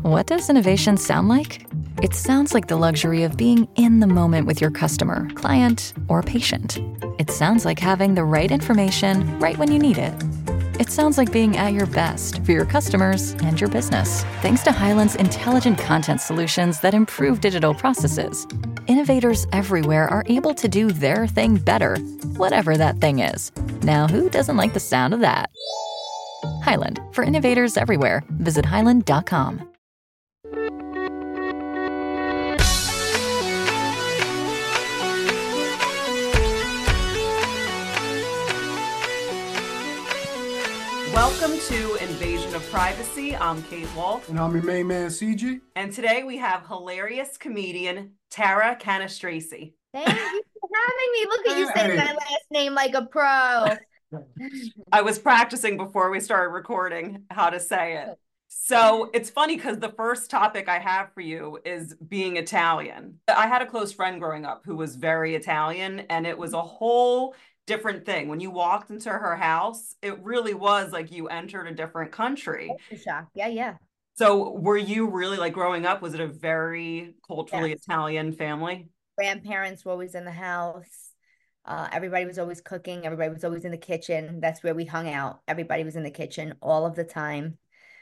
What does innovation sound like? It sounds like the luxury of being in the moment with your customer, client, or patient. It sounds like having the right information right when you need it. It sounds like being at your best for your customers and your business. Thanks to Hyland's intelligent content solutions that improve digital processes, innovators everywhere are able to do their thing better, whatever that thing is. Now, who doesn't like the sound of that? Hyland, for innovators everywhere. Visit hyland.com. Welcome to Invasion of Privacy. I'm Kate Wolf. And I'm your main man, CG. And today we have hilarious comedian Tara Canastracey. Thank you for having me. Look at you saying my last name like a pro. I was practicing before we started recording how to say it. So it's funny because the first topic I have for you is being Italian. I had a close friend growing up who was very Italian, and it was a whole different thing. When you walked into her house, it really was like you entered a different country. Shock. Yeah. So were you really, like, growing up, was it a very culturally Italian family? Grandparents were always in the house. Everybody was always cooking. Everybody was always in the kitchen. That's where we hung out. Everybody was in the kitchen all of the time.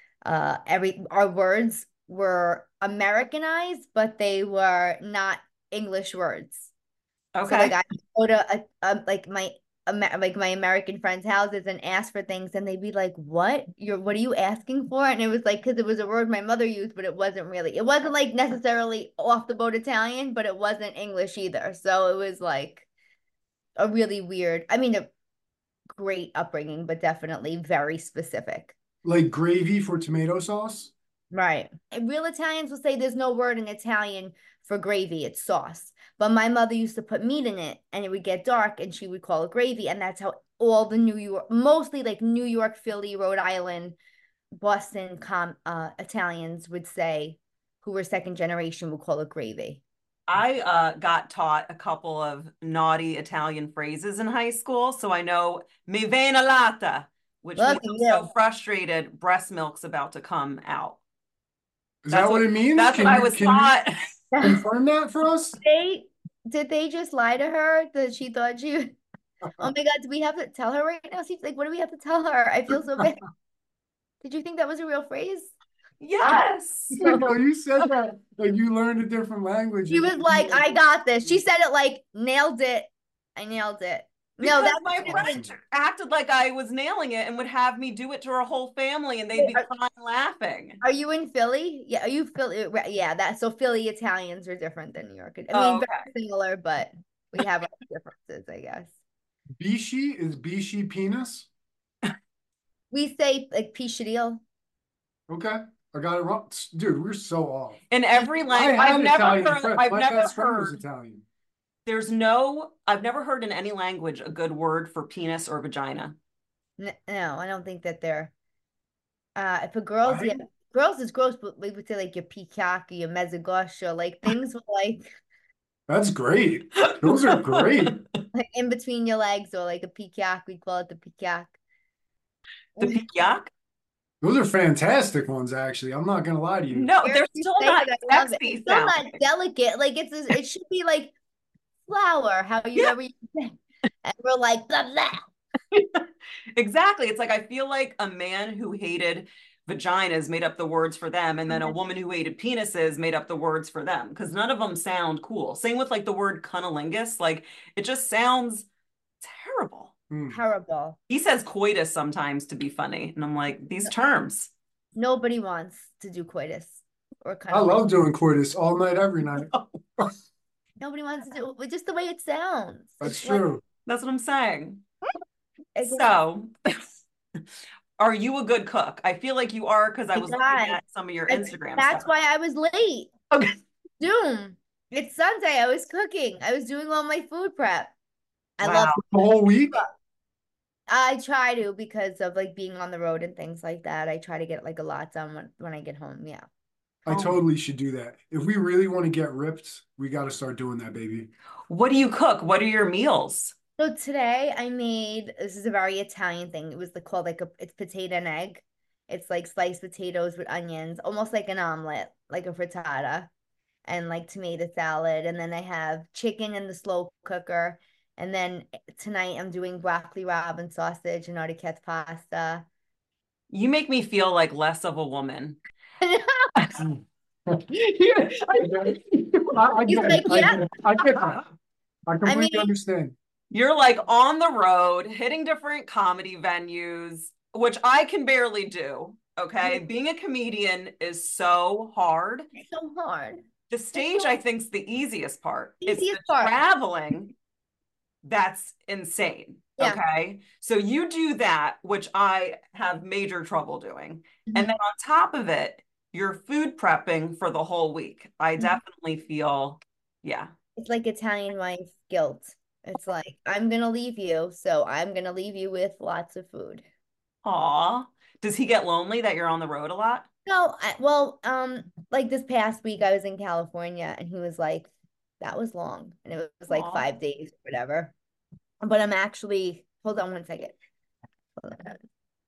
Our words were Americanized, but they were not English words. Okay. So, like, I go to my American friends' houses and ask for things, and they'd be like, what are you asking for? And it was like, because it was a word my mother used, but it wasn't like necessarily off the boat Italian, but it wasn't English either. So it was like a really weird, a great upbringing, but definitely very specific. Like gravy for tomato sauce? Right. And real Italians will say there's no word in Italian for gravy, it's sauce. But my mother used to put meat in it, and it would get dark, and she would call it gravy. And that's how all the mostly like New York, Philly, Rhode Island, Boston Italians would say, who were second generation, would call it gravy. I got taught a couple of naughty Italian phrases in high school. So I know mi viene latte, which means I'm so frustrated, breast milk's about to come out. Is that what it means? That's what I was taught. Confirm that for us? Did they just lie to her that she thought she... Oh my God, do we have to tell her right now? She's like, what do we have to tell her? I feel so bad. Did you think that was a real phrase? Yes. No, you said that like you learned a different language. She was like, I got this. She said it like, nailed it. I nailed it. Because my friend acted like I was nailing it and would have me do it to her whole family, and they'd be crying laughing. Are you in Philly? Yeah, are you Philly? Yeah, so Philly Italians are different than New York. Very similar, but we have our differences, I guess. Bishi is Bishi penis? We say like pisciadil. Okay. I got it wrong. Dude, we're so off. In every language, I've never heard Italian. I've never heard in any language a good word for penis or vagina. No, I don't think that they're, for girls, yeah, girls is gross, but we would say like your peacock or your mezzogosh, or like things with like. That's great. Those are great. Like in between your legs, or like a peacock, we call it the peacock. The peacock? Those are fantastic ones, actually. I'm not going to lie to you. No, they're still not sexy. It's still not delicate. Like it should be like flower, how you ever say. And we're like, blah, blah. Exactly. It's like, I feel like a man who hated vaginas made up the words for them, and then a woman who hated penises made up the words for them, because none of them sound cool. Same with like the word cunnilingus. Like, it just sounds terrible. Terrible. He says coitus sometimes to be funny, and I'm like, these terms. Nobody wants to do coitus or I love doing coitus all night, every night. Nobody wants to do it, just the way it sounds. That's true. Like, that's what I'm saying. So, are you a good cook? I feel like you are, because I was looking at some of your Instagram That's stuff. why I was late. Okay. Doom. It's Sunday. I was cooking. I was doing all my food prep. I love the whole week. I try to, because of like being on the road and things like that. I try to get like a lot done when I get home. Yeah. I totally should do that. If we really want to get ripped, we got to start doing that, baby. What do you cook? What are your meals? So today I made, this is a very Italian thing. It was called it's potato and egg. It's like sliced potatoes with onions, almost like an omelet, like a frittata, and like tomato salad. And then I have chicken in the slow cooker. And then tonight I'm doing broccoli rabe and sausage and artichokes pasta. You make me feel like less of a woman. Yeah, I He's get it. like, yeah. I get that. I I completely mean, understand. You're like on the road, hitting different comedy venues, which I can barely do. Okay. Being a comedian is so hard. it's so hard. The It's stage, so I think, is the easiest part. It's the easiest part. traveling that's insane. Yeah. Okay. So you do that, which I have major trouble doing. Mhm. And then on top of it, you're food prepping for the whole week. I Mhm. definitely feel, yeah. It's like Italian wife guilt. It's like, I'm gonna leave you, so I'm gonna leave you with lots of food. Aw. Does he get lonely that you're on the road a lot? No, well, like this past week I was in California and he was like, that was long. And it was like Aw. 5 days or whatever. But I'm actually, hold on one second. Hold on.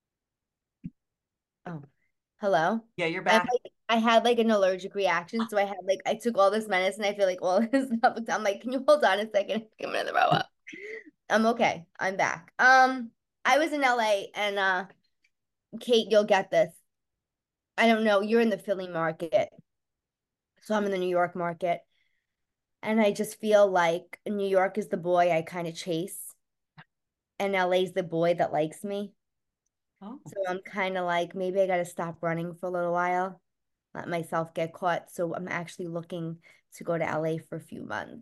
Oh, hello. Yeah, you're back. I had like an allergic reaction, so I took all this medicine. I feel like all this stuff. I'm like, can you hold on a second? I'm gonna throw up. I'm okay. I'm back. I was in LA and Kate, you'll get this. I don't know. You're in the Philly market, so I'm in the New York market, and I just feel like New York is the boy I kind of chase, and LA's the boy that likes me. Oh, So I'm kind of like, maybe I got to stop running for a little while, let myself get caught. So I'm actually looking to go to LA for a few months.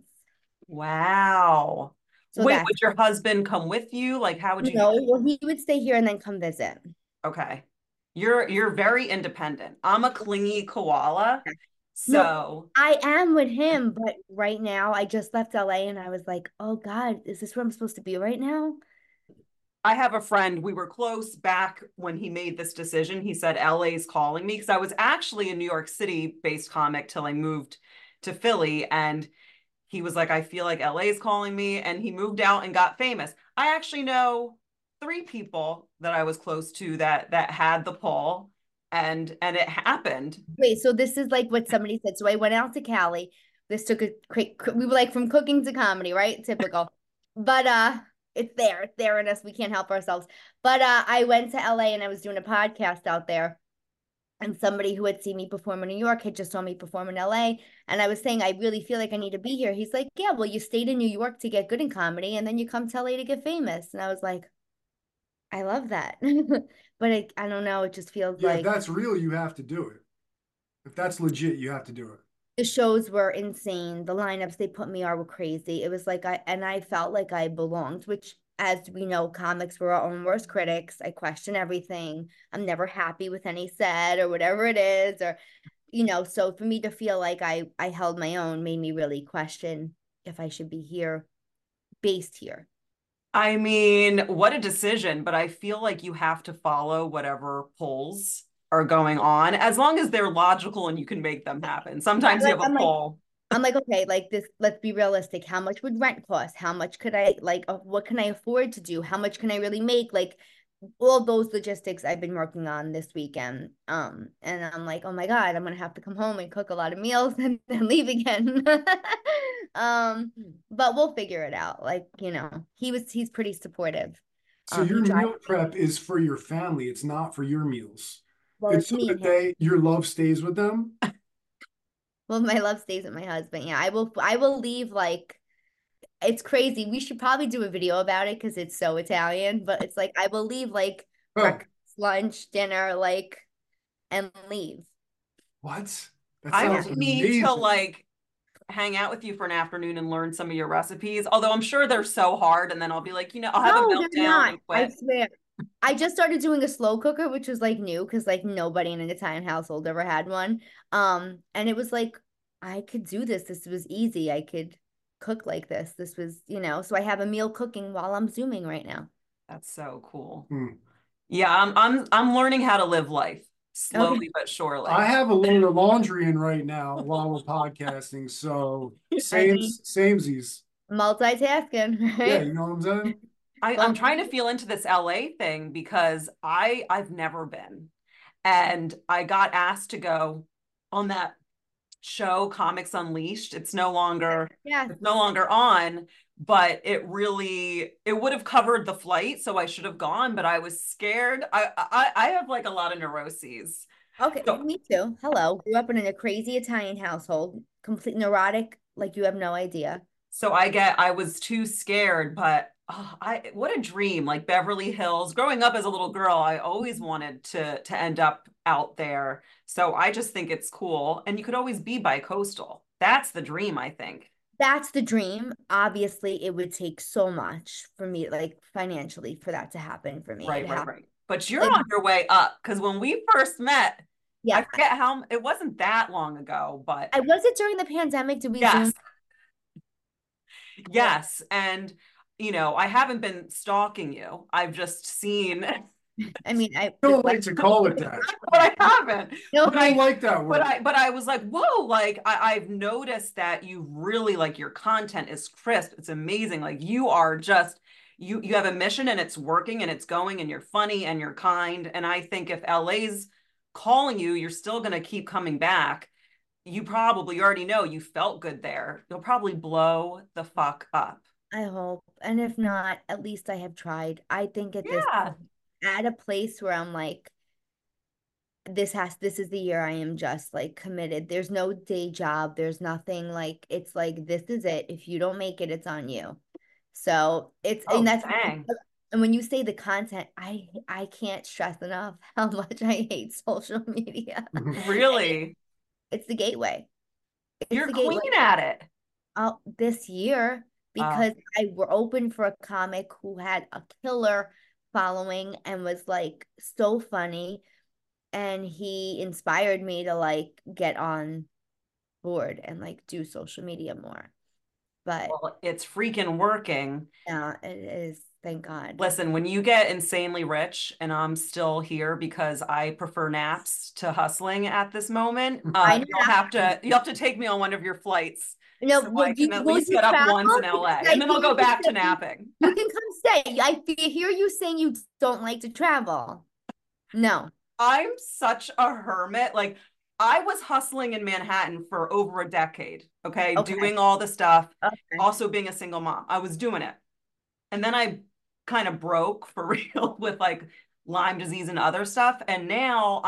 wow. So Wait, that's, would your husband come with you? Like, how would you no, well, he would stay here and then come visit. Okay. You're very independent. I'm a clingy koala. No, So I am with him, but right now I just left LA and I was like, oh God, is this where I'm supposed to be right now? I have a friend, we were close back when he made this decision. He said LA's calling me because I was actually a New York City based comic till I moved to Philly. And he was like, I feel like LA's calling me. And he moved out and got famous. I actually know 3 people that I was close to that had the pull and it happened. Wait, so this is like what somebody said. So I went out to Cali. This took a quick, we were like from cooking to comedy, right? Typical. But it's there in us. We can't help ourselves. But I went to LA and I was doing a podcast out there. And somebody who had seen me perform in New York had just saw me perform in LA. And I was saying, I really feel like I need to be here. He's like, yeah, well, you stayed in New York to get good in comedy, and then you come to LA to get famous. And I was like, I love that. But I don't know. It just feels Yeah, if like that's real, you have to do it. If that's legit, you have to do it. the shows were insane. The lineups they put me on were crazy. It was like I felt like I belonged, which as we know, comics were our own worst critics. I question everything. I'm never happy with any set or whatever it is, or so for me to feel like I held my own made me really question if I should be here, based here. I mean, what a decision, but I feel like you have to follow whatever polls are going on as long as they're logical and you can make them happen. Sometimes you Like have a poll. I'm like, okay, like this, let's be realistic. How much would rent cost? How much could I what can I afford to do? How much can I really make? Like all those logistics I've been working on this weekend. And I'm like, oh my God, I'm gonna have to come home and cook a lot of meals and then leave again. But we'll figure it out. Like, he's pretty supportive. So He your drives, meal prep is for your family. It's not for your meals. well, It's it's so me and that him. your love stays with them. Well, my love stays with my husband. Yeah, I will leave like it's crazy. We should probably do a video about it because it's so Italian, but it's like I will leave like Oh, breakfast, lunch, dinner, like and leave. what? That I Yeah. sounds would need to amazing. like hang out with you for an afternoon and learn some of your recipes, although I'm sure they're so hard. And then I'll be like, I'll have a No, they're meltdown not. and I quit. swear. I just started doing a slow cooker, which was like new because like nobody in an Italian household ever had one. And it was like I could do this. This was easy. I could cook like this. This was, so I have a meal cooking while I'm zooming right now. That's so cool. Hmm. Yeah, I'm learning how to live life Okay. slowly but surely. I have a load of laundry in right now while we're podcasting. So I mean, samesies. multitasking, Yeah, right? you know what I'm saying? I'm Well, trying to feel into this LA thing because I've never been. And I got asked to go on that show, Comics Unleashed. It's no longer on, but it would have covered the flight, so I should have gone, but I was scared. I have like a lot of neuroses. Okay, So, me too. Hello. Grew up in a crazy Italian household, complete neurotic, like you have no idea. so I was too scared, but what a dream. Like Beverly Hills. Growing up as a little girl, I always wanted to end up out there. So I just think it's cool. And you could always be bi-coastal. That's the dream, I think. That's the dream. Obviously, it would take so much for me, like financially, for that to happen for me. Right. But you're Like, on your way up, because when we first met, I yeah. forget how it wasn't that long ago, but I was it during the pandemic. Did we yes, Zoom? yes. And I haven't been stalking you. I've just seen. I mean, I Don't like to call it that. But I haven't. no, I don't like that word. But I was like, whoa, like I've noticed that you really like your content is crisp. It's amazing. Like you are just you have a mission and it's working and it's going and you're funny and you're kind. And I think if LA's calling you, you're still gonna keep coming back. You probably already know you felt good there. You'll probably blow the fuck up. I hope. And if not, at least I have tried. I think Yeah. at a place where I'm like, this is the year I am just like committed. There's no day job. There's nothing like, it's like, this is it. If you don't make it, it's on you. So and that's, Dang. and when you say the content, I can't stress enough how much I hate social media. Really? It's the gateway. You're queen at it. This year, because I were open for a comic who had a killer following and was like so funny, and he inspired me to like get on board and like do social media more. But Well, it's freaking working. yeah, it is, thank God. Listen, when you get insanely rich and I'm still here because I prefer naps to hustling at this moment, you'll have to take me on one of your flights. No, so I can at least get up once in LA, and then I'll go back to napping. You can come stay. I hear you saying you don't like to travel. No. I'm such a hermit. Like I was hustling in Manhattan for over a decade, okay? Doing all the stuff, also being a single mom. I was doing it. And then I kind of broke for real with like Lyme disease and other stuff. And now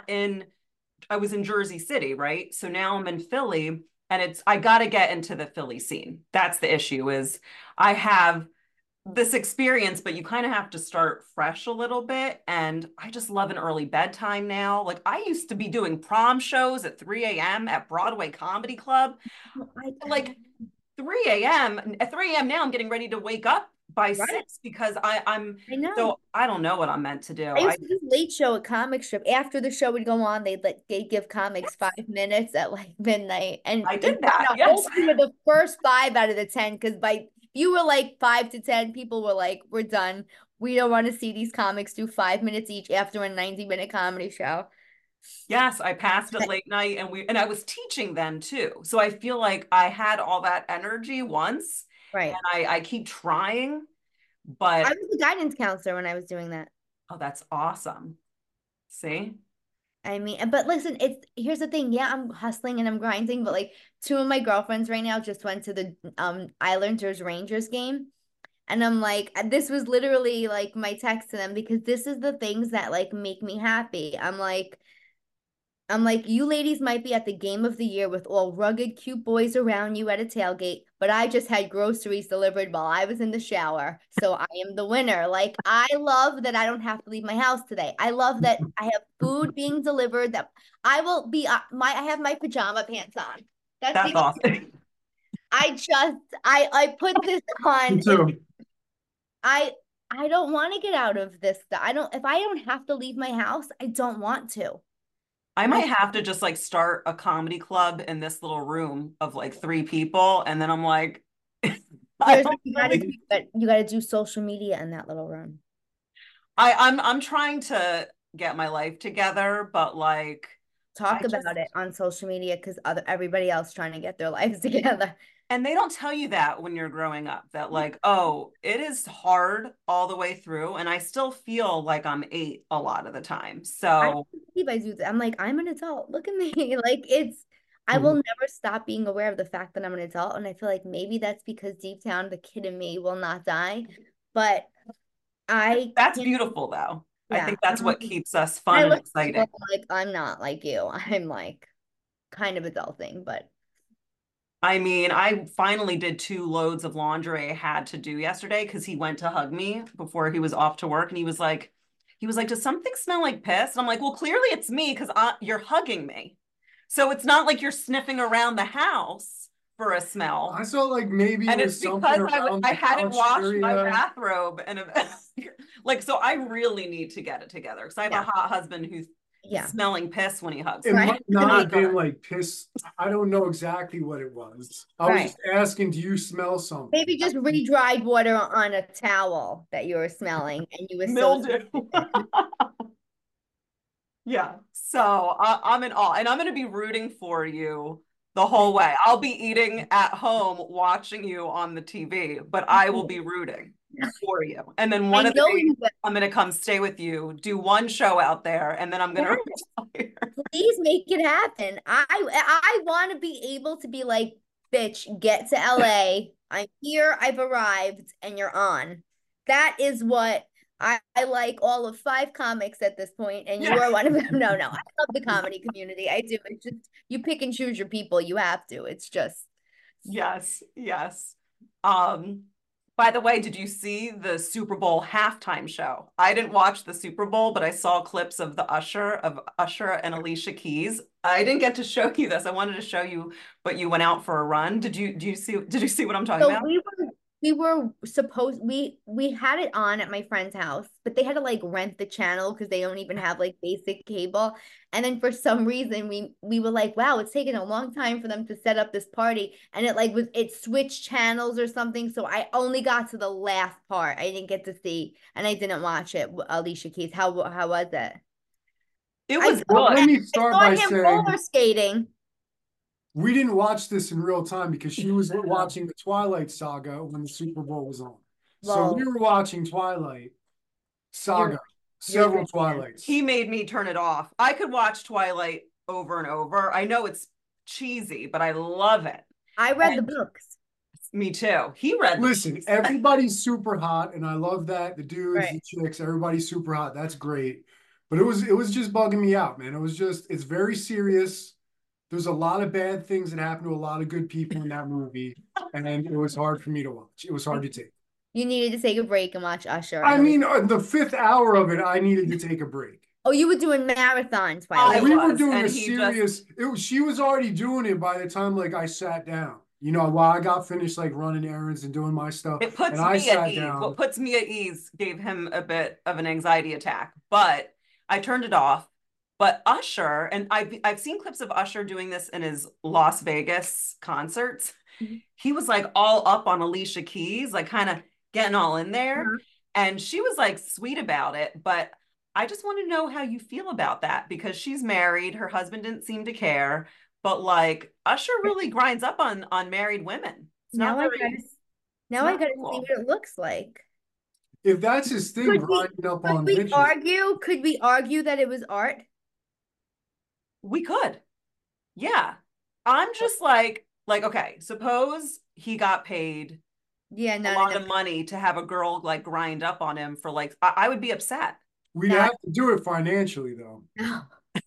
I was in Jersey City, right? So now I'm in Philly, and I got to get into the Philly scene. That's the issue, is I have this experience, but you kind of have to start fresh a little bit. And I just love an early bedtime now. Like I used to be doing prom shows at 3 a.m. at Broadway Comedy Club. Like 3 a.m. At 3 a.m. now I'm getting ready to wake up by 6 because I know. So I don't know what I'm meant to do. I used to do late show at Comic Strip. After the show would go on, they'd give comics 5 minutes at like midnight. And I did that. Yes. Hopefully the first 5 out of the 10, because you were like 5 to 10, people were like, we're done. We don't want to see these comics do 5 minutes each after a 90-minute comedy show. Yes, I passed at late night, and I was teaching then too. So I feel like I had all that energy once. Right. And I keep trying, but I was a guidance counselor when I was doing that. Oh, that's awesome. See? I mean, but listen, here's the thing. Yeah, I'm hustling and I'm grinding, but like 2 of my girlfriends right now just went to the Islanders Rangers game. And I'm like, this was literally like my text to them, because this is the things that like make me happy. I'm like, you ladies might be at the game of the year with all rugged, cute boys around you at a tailgate, but I just had groceries delivered while I was in the shower. So I am the winner. Like, I love that I don't have to leave my house today. I love that I have food being delivered, that I will be, I have my pajama pants on. That's awesome. I put this on. Me too. I don't want to get out of this. If I don't have to leave my house, I don't want to. I might have to just like start a comedy club in this little room of like 3 people. And then I'm like, you got to do social media in that little room. I'm trying to get my life together, but like talk about it on social media because everybody else trying to get their lives together. And they don't tell you that when you're growing up, that like, oh, it is hard all the way through. And I still feel like I'm 8 a lot of the time. So I do that. I'm like, I'm an adult. Look at me. Like I will never stop being aware of the fact that I'm an adult. And I feel like maybe that's because deep down the kid in me will not die. But that's beautiful though. Yeah. I think that's what keeps us fun and exciting. Like I'm not like you. I'm like kind of adulting, but I mean, I finally did 2 loads of laundry I had to do yesterday because he went to hug me before he was off to work. And he was like, does something smell like piss? And I'm like, well, clearly it's me because you're hugging me. So it's not like you're sniffing around the house for a smell. I felt like maybe and it's because I hadn't washed my bathrobe and like, so I really need to get it together because I have a hot husband who's smelling piss when he hugs. It might not have been like piss. I don't know exactly what it was. I was just asking, do you smell something? Maybe just re-dried water on a towel that you were smelling and you were mildew. Yeah. So I'm in awe and I'm going to be rooting for you the whole way. I'll be eating at home, watching you on the TV, but I will be rooting for you. And then one of the days I'm going to come stay with you, do one show out there, and then I'm going to retire. Please make it happen. I want to be able to be like, bitch, get to LA. I'm here. I've arrived, and you're on. That is what I like. All of 5 comics at this point, and you are one of them. No, I love the comedy community. I do. It's just you pick and choose your people. You have to. It's just yes. By the way, did you see the Super Bowl halftime show? I didn't watch the Super Bowl, but I saw clips of Usher and Alicia Keys. I didn't get to show you this. I wanted to show you, but you went out for a run. Did you see what I'm talking about? We were supposed we had it on at my friend's house, but they had to like rent the channel because they don't even have like basic cable. And then for some reason we were like, wow, it's taken a long time for them to set up this party, and it switched channels or something. So I only got to the last part. I didn't get to see, and I didn't watch it. Alicia Keys, how was it? It was good. Let me start by saying roller skating. We didn't watch this in real time because she was watching the Twilight Saga when the Super Bowl was on. So we were watching Twilight Saga, several Twilights. He made me turn it off. I could watch Twilight over and over. I know it's cheesy, but I love it. I read the books. Me too. He read. Listen, everybody's super hot, and I love that. The dudes, the chicks, everybody's super hot. That's great. But it was just bugging me out, man. It's very serious. There's a lot of bad things that happen to a lot of good people in that movie, and it was hard for me to watch. It was hard to take. You needed to take a break and watch Usher. I mean, the 5th hour of it, I needed to take a break. Oh, you were doing marathons. We were doing a serious. She was already doing it by the time like I sat down. You know, while I got finished like running errands and doing my stuff. It puts me at ease. What puts me at ease gave him a bit of an anxiety attack, but I turned it off. But Usher, and I've seen clips of Usher doing this in his Las Vegas concerts. Mm-hmm. He was like all up on Alicia Keys, like kind of getting all in there. Mm-hmm. And she was like sweet about it. But I just want to know how you feel about that, because she's married. Her husband didn't seem to care. But like Usher really grinds up on married women. It's not I gotta see what it looks like. If that's his thing, grinding up on bitches. Could we argue that it was art? We could. Yeah. I'm just like, okay, suppose he got paid a lot of money to have a girl like grind up on him for like, I would be upset. We'd have to do it financially though. No.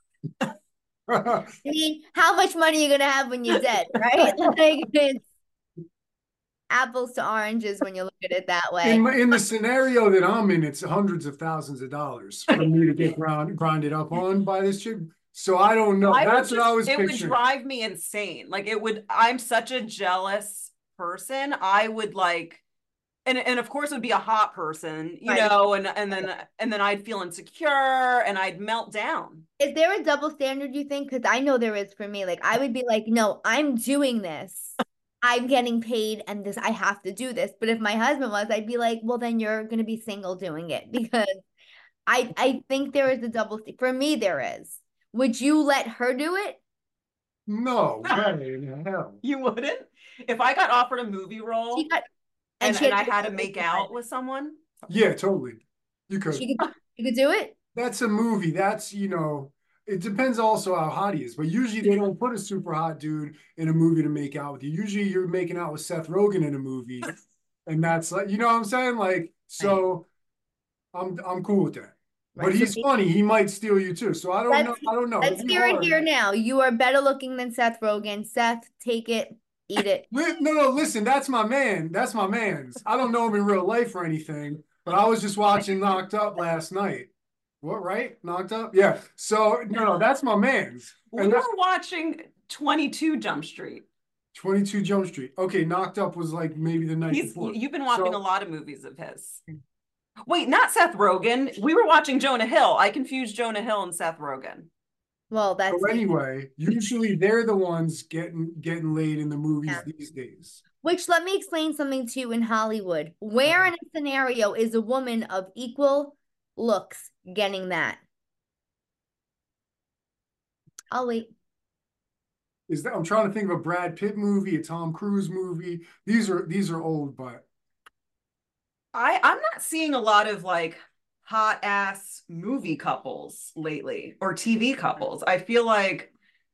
I mean, how much money are you going to have when you're dead, right? Like, it's apples to oranges when you look at it that way. In the scenario that I'm in, it's hundreds of thousands of dollars for me to get grinded up on by this chick. So I don't know. That's what I was picturing. It would drive me insane. Like I'm such a jealous person. I would like, and of course it would be a hot person, you know, and then I'd feel insecure and I'd melt down. Is there a double standard, you think? Because I know there is for me. Like I would be like, no, I'm doing this. I'm getting paid and I have to do this. But if my husband was, I'd be like, well, then you're going to be single doing it, because I think there is a double, for me, there is. Would you let her do it? No way in hell. You wouldn't? If I got offered a movie role She got, and she I had to make out with someone, Yeah, totally. You could. she could do it. That's a movie. That's, it depends also how hot he is. But usually they don't put a super hot dude in a movie to make out with you. Usually you're making out with Seth Rogen in a movie. And that's like, you know what I'm saying? Like, so I'm cool with that. Right. But he's funny. He might steal you too. So I don't know. I don't know. Let's hear it here now. You are better looking than Seth Rogen. Seth, take it, eat it. No, listen, that's my man. That's my man's. I don't know him in real life or anything, but I was just watching Knocked Up last night. What, right? Knocked Up? Yeah. So, no, that's my man's. We were watching 22 Jump Street. 22 Jump Street. Okay, Knocked Up was like maybe the night before. You've been watching a lot of movies of his. Wait, not Seth Rogen. We were watching Jonah Hill. I confused Jonah Hill and Seth Rogen. Well, that's so anyway, usually they're the ones getting laid in the movies these days. Which, let me explain something to you in Hollywood. Where in a scenario is a woman of equal looks getting that? I'll wait. I'm trying to think of a Brad Pitt movie, a Tom Cruise movie. These are old, but I'm not seeing a lot of like hot ass movie couples lately or TV couples. I feel like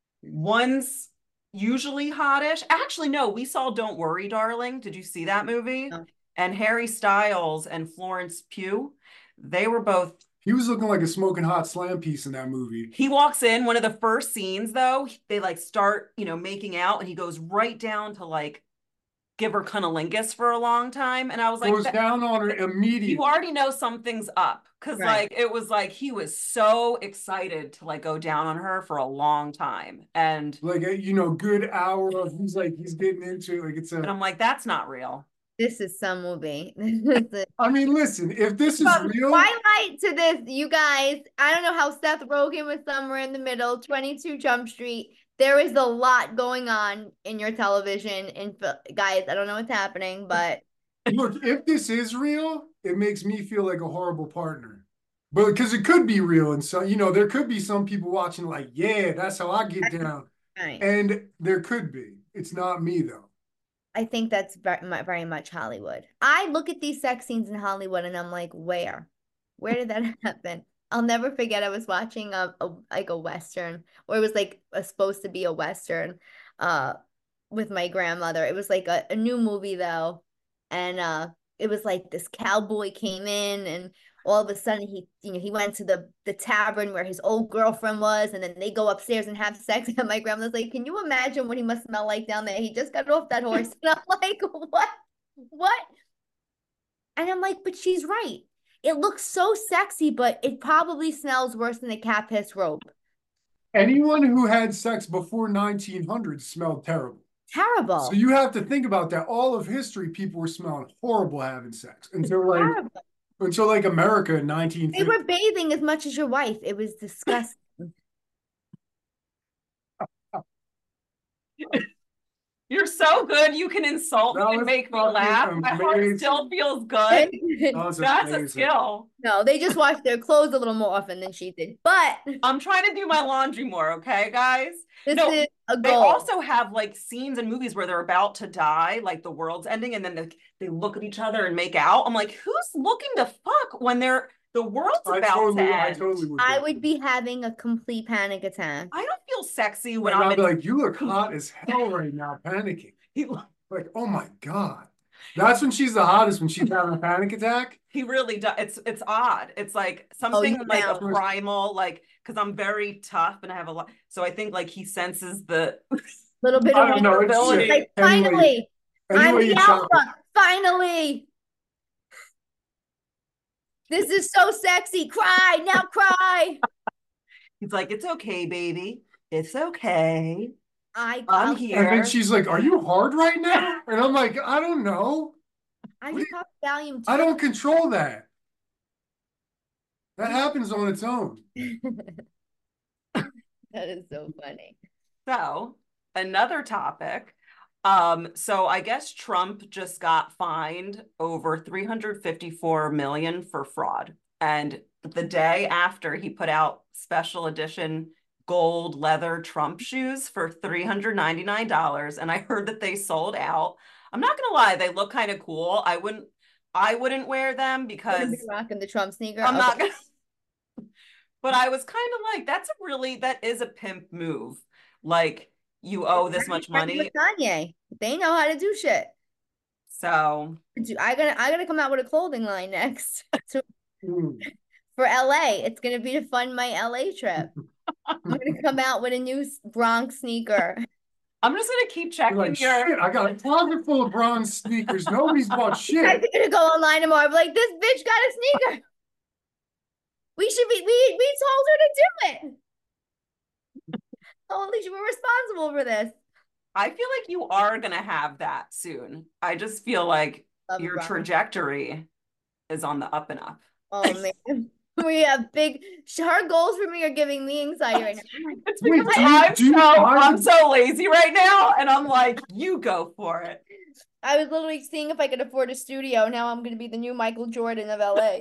one's usually hottish. Actually, no, we saw Don't Worry, Darling. Did you see that movie? No. And Harry Styles and Florence Pugh, they were both. He was looking like a smoking hot slam piece in that movie. He walks in, one of the first scenes though, they like start, making out, and he goes right down to like give her cunnilingus for a long time. And I was like, goes down on her immediately. You already know something's up. Cause like, it was like, he was so excited to like go down on her for a long time. And like, good hour of, he's getting into it. Like and I'm like, that's not real. This is some movie. I mean, listen, if this is real. Highlight to this, you guys, I don't know how Seth Rogen was somewhere in the middle, 22 Jump Street. There is a lot going on in your television. And guys, I don't know what's happening, but. Look, if this is real, it makes me feel like a horrible partner. But because it could be real. And so, there could be some people watching like, yeah, that's how I get down. Right. And there could be. It's not me, though. I think that's very much Hollywood. I look at these sex scenes in Hollywood and I'm like, where did that happen? I'll never forget. I was watching a Western, or it was like supposed to be a Western, with my grandmother. It was like a new movie though. And, it was like this cowboy came in, and all of a sudden he went to the tavern where his old girlfriend was, and then they go upstairs and have sex. And my grandmother's like, can you imagine what he must smell like down there? He just got off that horse. And I'm like, what? And I'm like, but she's right. It looks so sexy, but it probably smells worse than a cat piss robe. Anyone who had sex before 1900 smelled terrible. Terrible. So you have to think about that. All of history, people were smelling horrible having sex until like America in 1950. They were bathing as much as your wife. It was disgusting. You're so good. You can insult me and make me laugh. My heart still feels good. That's a skill. No, they just wash their clothes a little more often than she did. But I'm trying to do my laundry more, okay, guys? This is a goal. They also have like scenes in movies where they're about to die, like the world's ending, and then they look at each other and make out. I'm like, who's looking to fuck when the world's about to end? I would be having a complete panic attack. I don't feel sexy when I'd be like, you look hot as hell right now, panicking. Like, oh my God. That's when she's the hottest, when she's having a panic attack. He really does. It's odd. It's like something like a primal, like, because I'm very tough and I have a lot. So I think like he senses the little bit of vulnerability. Like, finally, I'm the alpha. Finally. This is so sexy. Cry. Now cry. He's like, it's okay, baby. It's okay. I'm here. And then she's like, are you hard right now? And I'm like, I don't know. I just have Valium too. I don't control that. That happens on its own. That is so funny. So, another topic. So I guess Trump just got fined over $354 million for fraud. And the day after he put out special edition gold leather Trump shoes for $399, and I heard that they sold out. I'm not gonna lie, they look kind of cool. I wouldn't wear them because be rocking the Trump sneaker. I'm not gonna. But I was kind of like, that is a pimp move. Like, you owe this much money. Kanye, they know how to do shit. So I gotta come out with a clothing line next. So for LA, it's gonna be to fund my LA trip. I'm gonna come out with a new Bronx sneaker. I'm just gonna keep checking like, shit, I got a closet full of bronze sneakers. Nobody's bought shit. I'm gonna go online tomorrow. I'm like, this bitch got a sneaker. We told her to do it. Holy shit, we're responsible for this. I feel like you are gonna have that soon. I just feel like your trajectory is on the up and up. Oh man. We have her goals for me are giving me anxiety right now. It's because I'm so lazy right now, and I'm like, you go for it. I was literally seeing if I could afford a studio. Now I'm gonna be the new Michael Jordan of LA.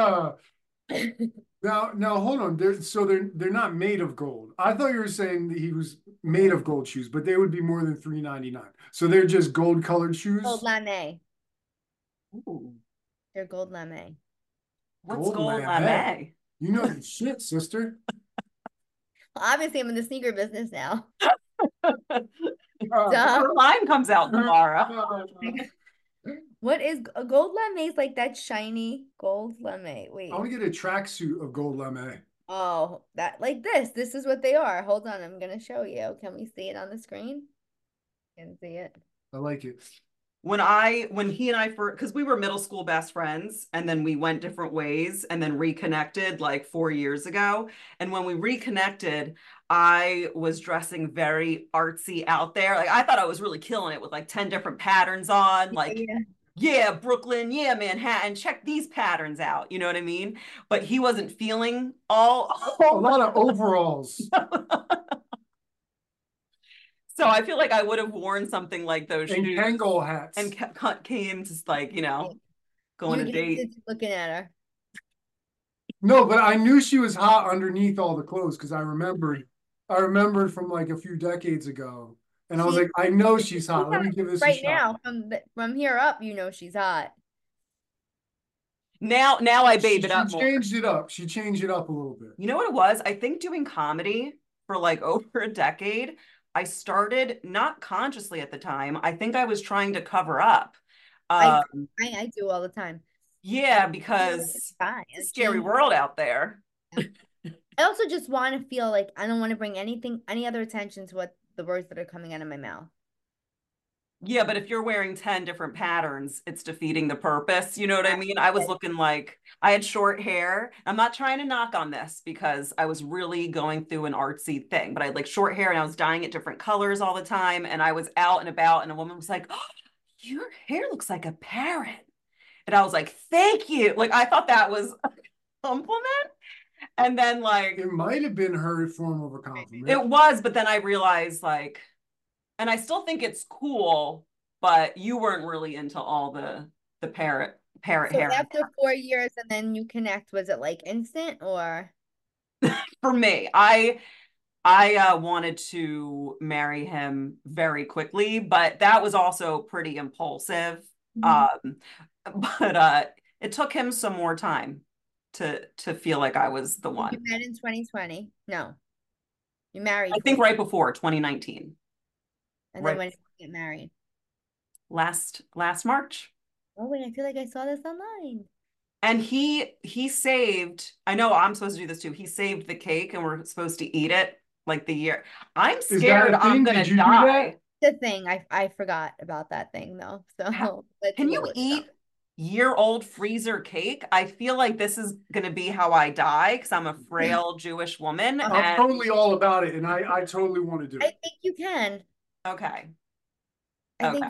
Now hold on. They're not made of gold. I thought you were saying that he was made of gold shoes, but they would be more than $399. So they're just gold colored shoes. Gold lame. Ooh. They're gold lame. What's gold lame? You know the shit, sister. Well, obviously, I'm in the sneaker business now. Her line comes out tomorrow. What is a gold lame? Is like that shiny gold lame. Wait. I want to get a tracksuit of gold lame. Oh, that like this. This is what they are. Hold on, I'm gonna show you. Can we see it on the screen? Can see it. I like it. When he and I because we were middle school best friends, and then we went different ways and then reconnected like 4 years ago. And when we reconnected, I was dressing very artsy out there. Like I thought I was really killing it with like 10 different patterns on, like yeah, Brooklyn, yeah, Manhattan, check these patterns out. You know what I mean? But he wasn't feeling a lot of overalls. So I feel like I would have worn something like those and shoes. Kangol hats. And came to like, going to date. Looking at her. No, but I knew she was hot underneath all the clothes because I remembered from like a few decades ago. And I was like, I know she's hot. Let me give this a shot. Right now, from here up, she's hot. Now I babe it up. She changed it up. She changed it up a little bit. You know what it was? I think doing comedy for like over a decade, I started not consciously at the time. I think I was trying to cover up. I do all the time. Yeah, because it's a scary world out there. I also just want to feel like I don't want to bring any other attention to what the words that are coming out of my mouth. Yeah, but if you're wearing 10 different patterns, it's defeating the purpose. You know what I mean? I was looking like I had short hair. I'm not trying to knock on this because I was really going through an artsy thing, but I had like short hair and I was dyeing it different colors all the time. And I was out and about and a woman was like, oh, your hair looks like a parrot. And I was like, thank you. Like, I thought that was a compliment. And then like. It might have been her form of a compliment. It was, but then I realized like, and I still think it's cool, but you weren't really into all the parrot hair. After 4 years and then you connect, was it like instant or? For me, I wanted to marry him very quickly, but that was also pretty impulsive. Mm-hmm. But it took him some more time to feel like I was the one. You met in 2020? No, you married. I think right before 2019. And then when did you get married? Last March. Oh wait, I feel like I saw this online. And he saved, I know I'm supposed to do this too. He saved the cake and we're supposed to eat it like the year. I'm scared I'm gonna die. The thing, I forgot about that thing though. So can you eat year-old freezer cake? I feel like this is gonna be how I die because I'm a frail Jewish woman. I'm totally all about it, and I totally want to do it. I think you can. Okay. Because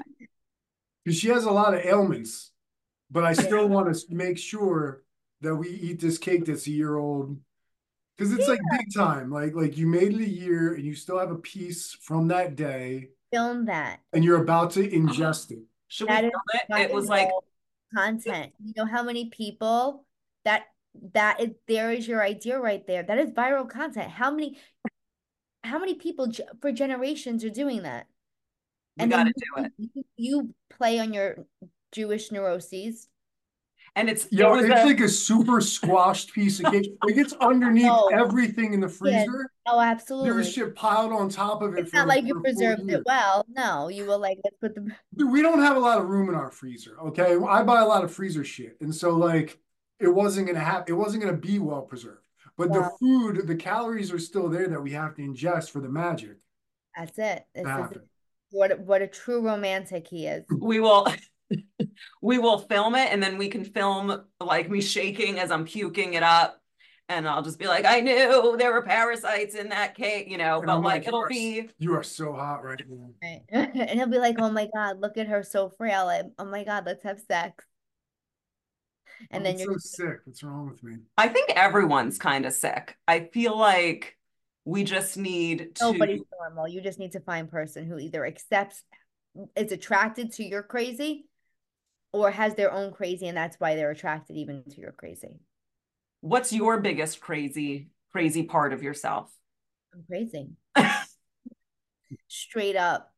she has a lot of ailments, but I still want to make sure that we eat this cake that's a year old. Because it's like big time. Like you made it a year and you still have a piece from that day. Film that. And you're about to ingest it. Should we film it? It was like content. You know how many people there is your idea right there. That is viral content. How many how many people for generations are doing that? We And got then to do it. you play on your Jewish neuroses. And it's like a super squashed piece of cake. Like it's underneath Oh, everything in the yeah. freezer. Oh, There was absolutely. shit piled on top of it It's not like you for a full preserved it year. well. No, you were like, let's put the. Dude, we don't have a lot of room in our freezer. Okay, I buy a lot of freezer shit, and so like it wasn't gonna be well preserved. But the Well, food, the calories are still there that we have to ingest for the magic that's it. to This is happen. what a true romantic he is. We will we will film it, and then we can film like me shaking as I'm puking it up. And I'll just be like, I knew there were parasites in that cake, you know, And but I'm like like, it'll be you are so hot right now. Right. And he'll be like, oh my God, look at her so frail. Oh my God, let's have sex. And I'm then you're so sick. What's wrong with me? I think everyone's kind of sick. I feel like we just need nobody's to normal. You just need to find a person who either accepts, is attracted to your crazy, or has their own crazy, and that's why they're attracted even to your crazy. what's your biggest crazy part of yourself? I'm crazy. Straight up.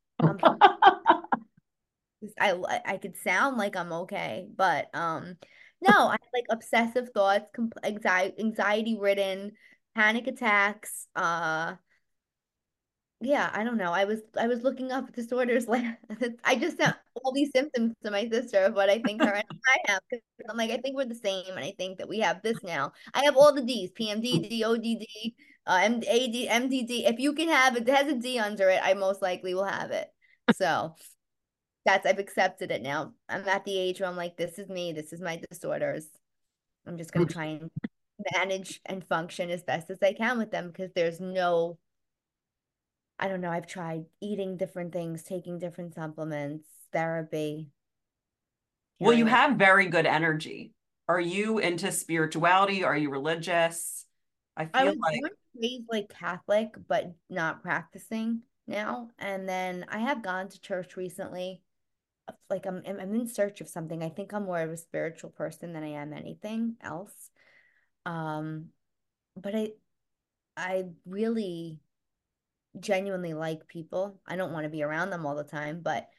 I could sound like I'm okay, but no, I have like obsessive thoughts, anxiety ridden, panic attacks. Yeah, I don't know. I was looking up disorders like I just sent all these symptoms to my sister of what I think her and I have. 'Cause I'm like, I think we're the same, and I think that we have this now. I have all the D's: PMDD, ODD, MAD, MDD. If you can have it, it has a D under it, I most likely will have it. So I've accepted it now. I'm at the age where I'm like, this is me, this is my disorders. I'm just gonna try and manage and function as best as I can with them because there's no, I don't know, I've tried eating different things, taking different supplements, therapy. Well, you Hearing it. have very good energy. Are you into spirituality? Are you religious? I I feel was like born and raised like Catholic, but not practicing now. And then I have gone to church recently. Like I'm in search of something. I think I'm more of a spiritual person than I am anything else. Um, but I really genuinely like people. I don't want to be around them all the time, but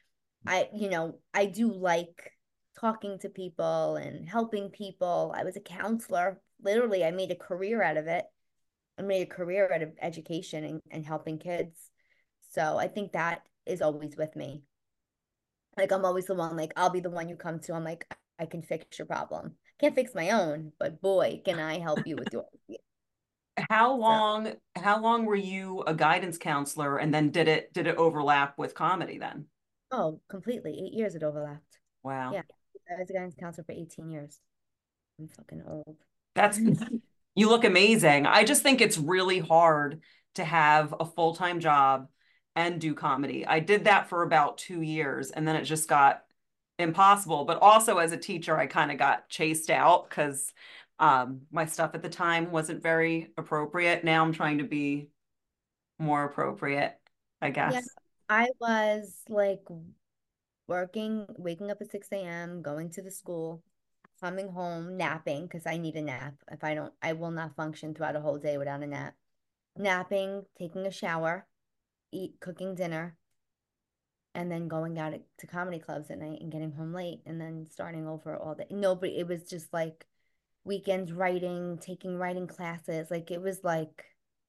I do like talking to people and helping people. I was a counselor. Literally, I made a career out of it. I made a career out of education and helping kids. So I think that is always with me. Like I'm always the one, like I'll be the one you come to. I'm like, I can fix your problem. Can't fix my own, but boy, can I help you with yours. how So, long how long were you a guidance counselor, and then did it overlap with comedy then? oh, completely. 8 years it overlapped. Wow. Yeah. I was a guidance counselor for 18 years. I'm fucking old. That's you look amazing. I just think it's really hard to have a full-time job and do comedy. I did that for about 2 years, and then it just got impossible. But also as a teacher, I kind of got chased out because my stuff at the time wasn't very appropriate. Now I'm trying to be more appropriate, I Yeah, guess. I was like working, waking up at 6 a.m., going to the school, coming home, napping because I need a nap. If I don't, I will not function throughout a whole day without a nap. Napping, taking a shower, cooking dinner, and then going out to comedy clubs at night and getting home late and then starting over all day. Nobody, it was just like weekends writing, taking writing classes. Like it was like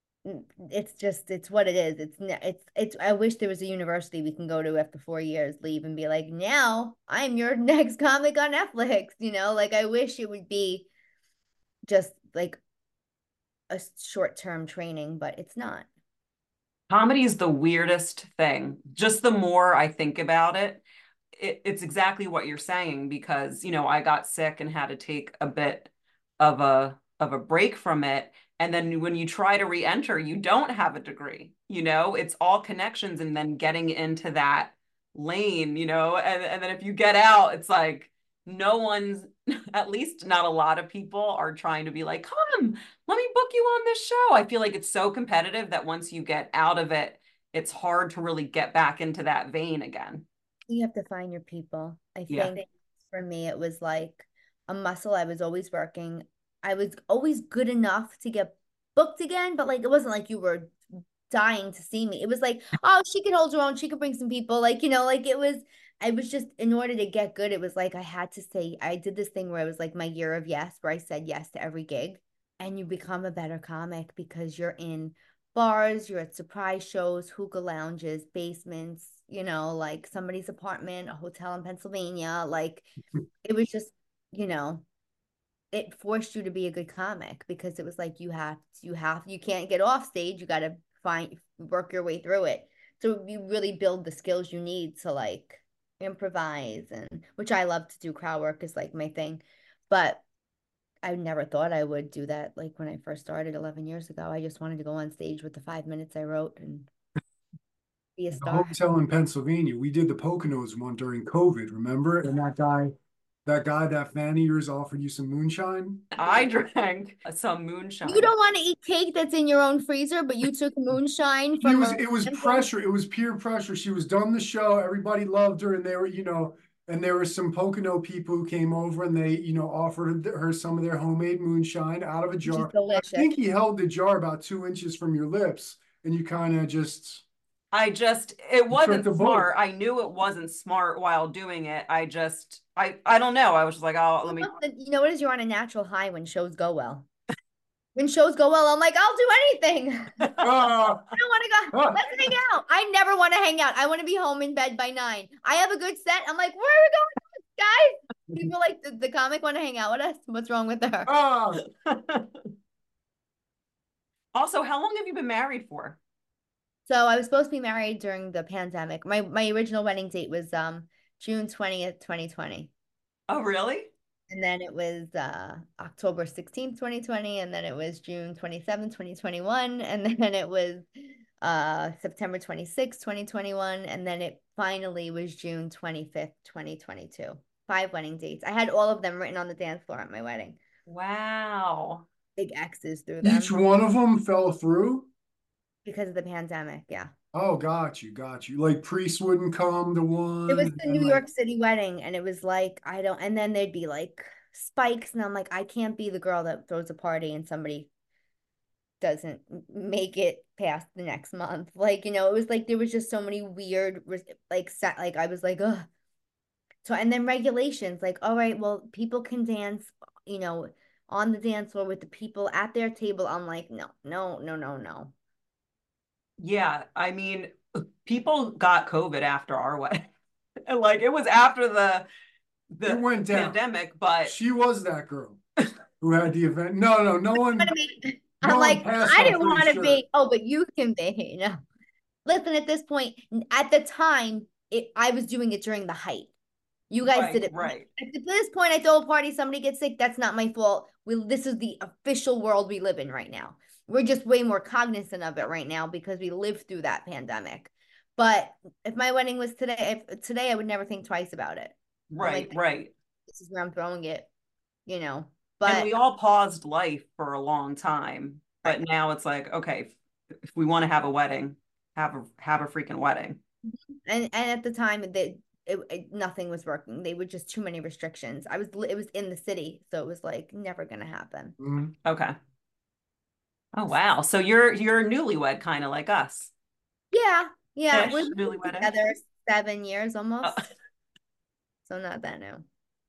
it's what it is. It's I wish there was a university we can go to after 4 years, leave and be like, now I'm your next comic on Netflix, like I wish it would be just like a short-term training, but it's not. Comedy is the weirdest thing. Just the more I think about it, it's exactly what you're saying because, I got sick and had to take a bit of a break from it. And then when you try to re-enter, you don't have a degree. It's all connections and then getting into that lane, and then if you get out, it's like no one's, at least not a lot of people are trying to be like, come, let me book you on this show. I feel like it's so competitive that once you get out of it, it's hard to really get back into that vein again. You have to find your people. I Yeah. think for me, it was like a muscle. I was always working. I was always good enough to get booked again, but like it wasn't like you were dying to see me. It was like, oh, she could hold her own. She could bring some people. Like, like I was just, in order to get good, it was like I had to say, I did this thing where it was like my year of yes, where I said yes to every gig. And you become a better comic because you're in bars, you're at surprise shows, hookah lounges, basements, like somebody's apartment, a hotel in Pennsylvania. Like it was just, it forced you to be a good comic because it was like you can't get off stage. You got to work your way through it. So you really build the skills you need to like improvise, and which I love to do. Crowd work is like my thing. But I never thought I would do that. Like when I first started 11 years ago, I just wanted to go on stage with the 5 minutes I wrote and be a The star. hotel in Pennsylvania, we did the Poconos one during COVID, remember? And that fan of yours offered you some moonshine. I drank some moonshine. You don't want to eat cake that's in your own freezer, but you took moonshine from it was pressure. It was peer pressure. She was done the show. Everybody loved her. And they were, and there were some Pocono people who came over and they, offered her some of their homemade moonshine out of a jar. I think he held the jar about 2 inches from your lips and you kind of just... it wasn't smart. I knew it wasn't smart while doing it. I don't know. I was just like, oh, let me. You know what is? You're on a natural high when shows go well. When shows go well, I'm like, I'll do anything. I don't want to go. Let's hang out. I never want to hang out. I want to be home in bed by 9. I have a good set. I'm like, where are we going, guys? People like the comic want to hang out with us. What's wrong with her? Also, how long have you been married for? So I was supposed to be married during the pandemic. My original wedding date was June 20th, 2020. Oh, really? And then it was October 16th, 2020. And then it was June 27th, 2021. And then it was September 26th, 2021. And then it finally was June 25th, 2022. 5 wedding dates. I had all of them written on the dance floor at my wedding. Wow. Big X's through them. Each one of them fell through? Because of the pandemic, yeah. Oh, got you. Like priests wouldn't come to one. It was the New York City wedding, and it was like, and then there'd be like spikes, and I'm like, I can't be the girl that throws a party and somebody doesn't make it past the next month. Like, it was like, there was just so many weird, like, I was like, ugh. So, and then regulations, like, all right, well, people can dance, on the dance floor with the people at their table. I'm like, no. Yeah, I mean, people got COVID after our wedding. Like it was after the it went down. Pandemic, but she was that girl who had the event. No one. I'm like, I didn't want to be. Oh, but you can be. No, listen. At this point, at the time, I was doing it during the height. You guys did it right. At this point, I throw a party, somebody gets sick. That's not my fault. This is the official world we live in right now. We're just way more cognizant of it right now because we lived through that pandemic. But if my wedding was today, I would never think twice about it. Right, right. This is where I'm throwing it, But and we all paused life for a long time. But now it's like, okay, if we want to have a wedding, have a freaking wedding. And at the time, nothing was working. They were just too many restrictions. It was in the city, so it was like never gonna happen. Mm-hmm. Okay. Oh wow. So you're newlywed, kind of like us. Yeah. We're newlywed together 7 years almost. So not that new.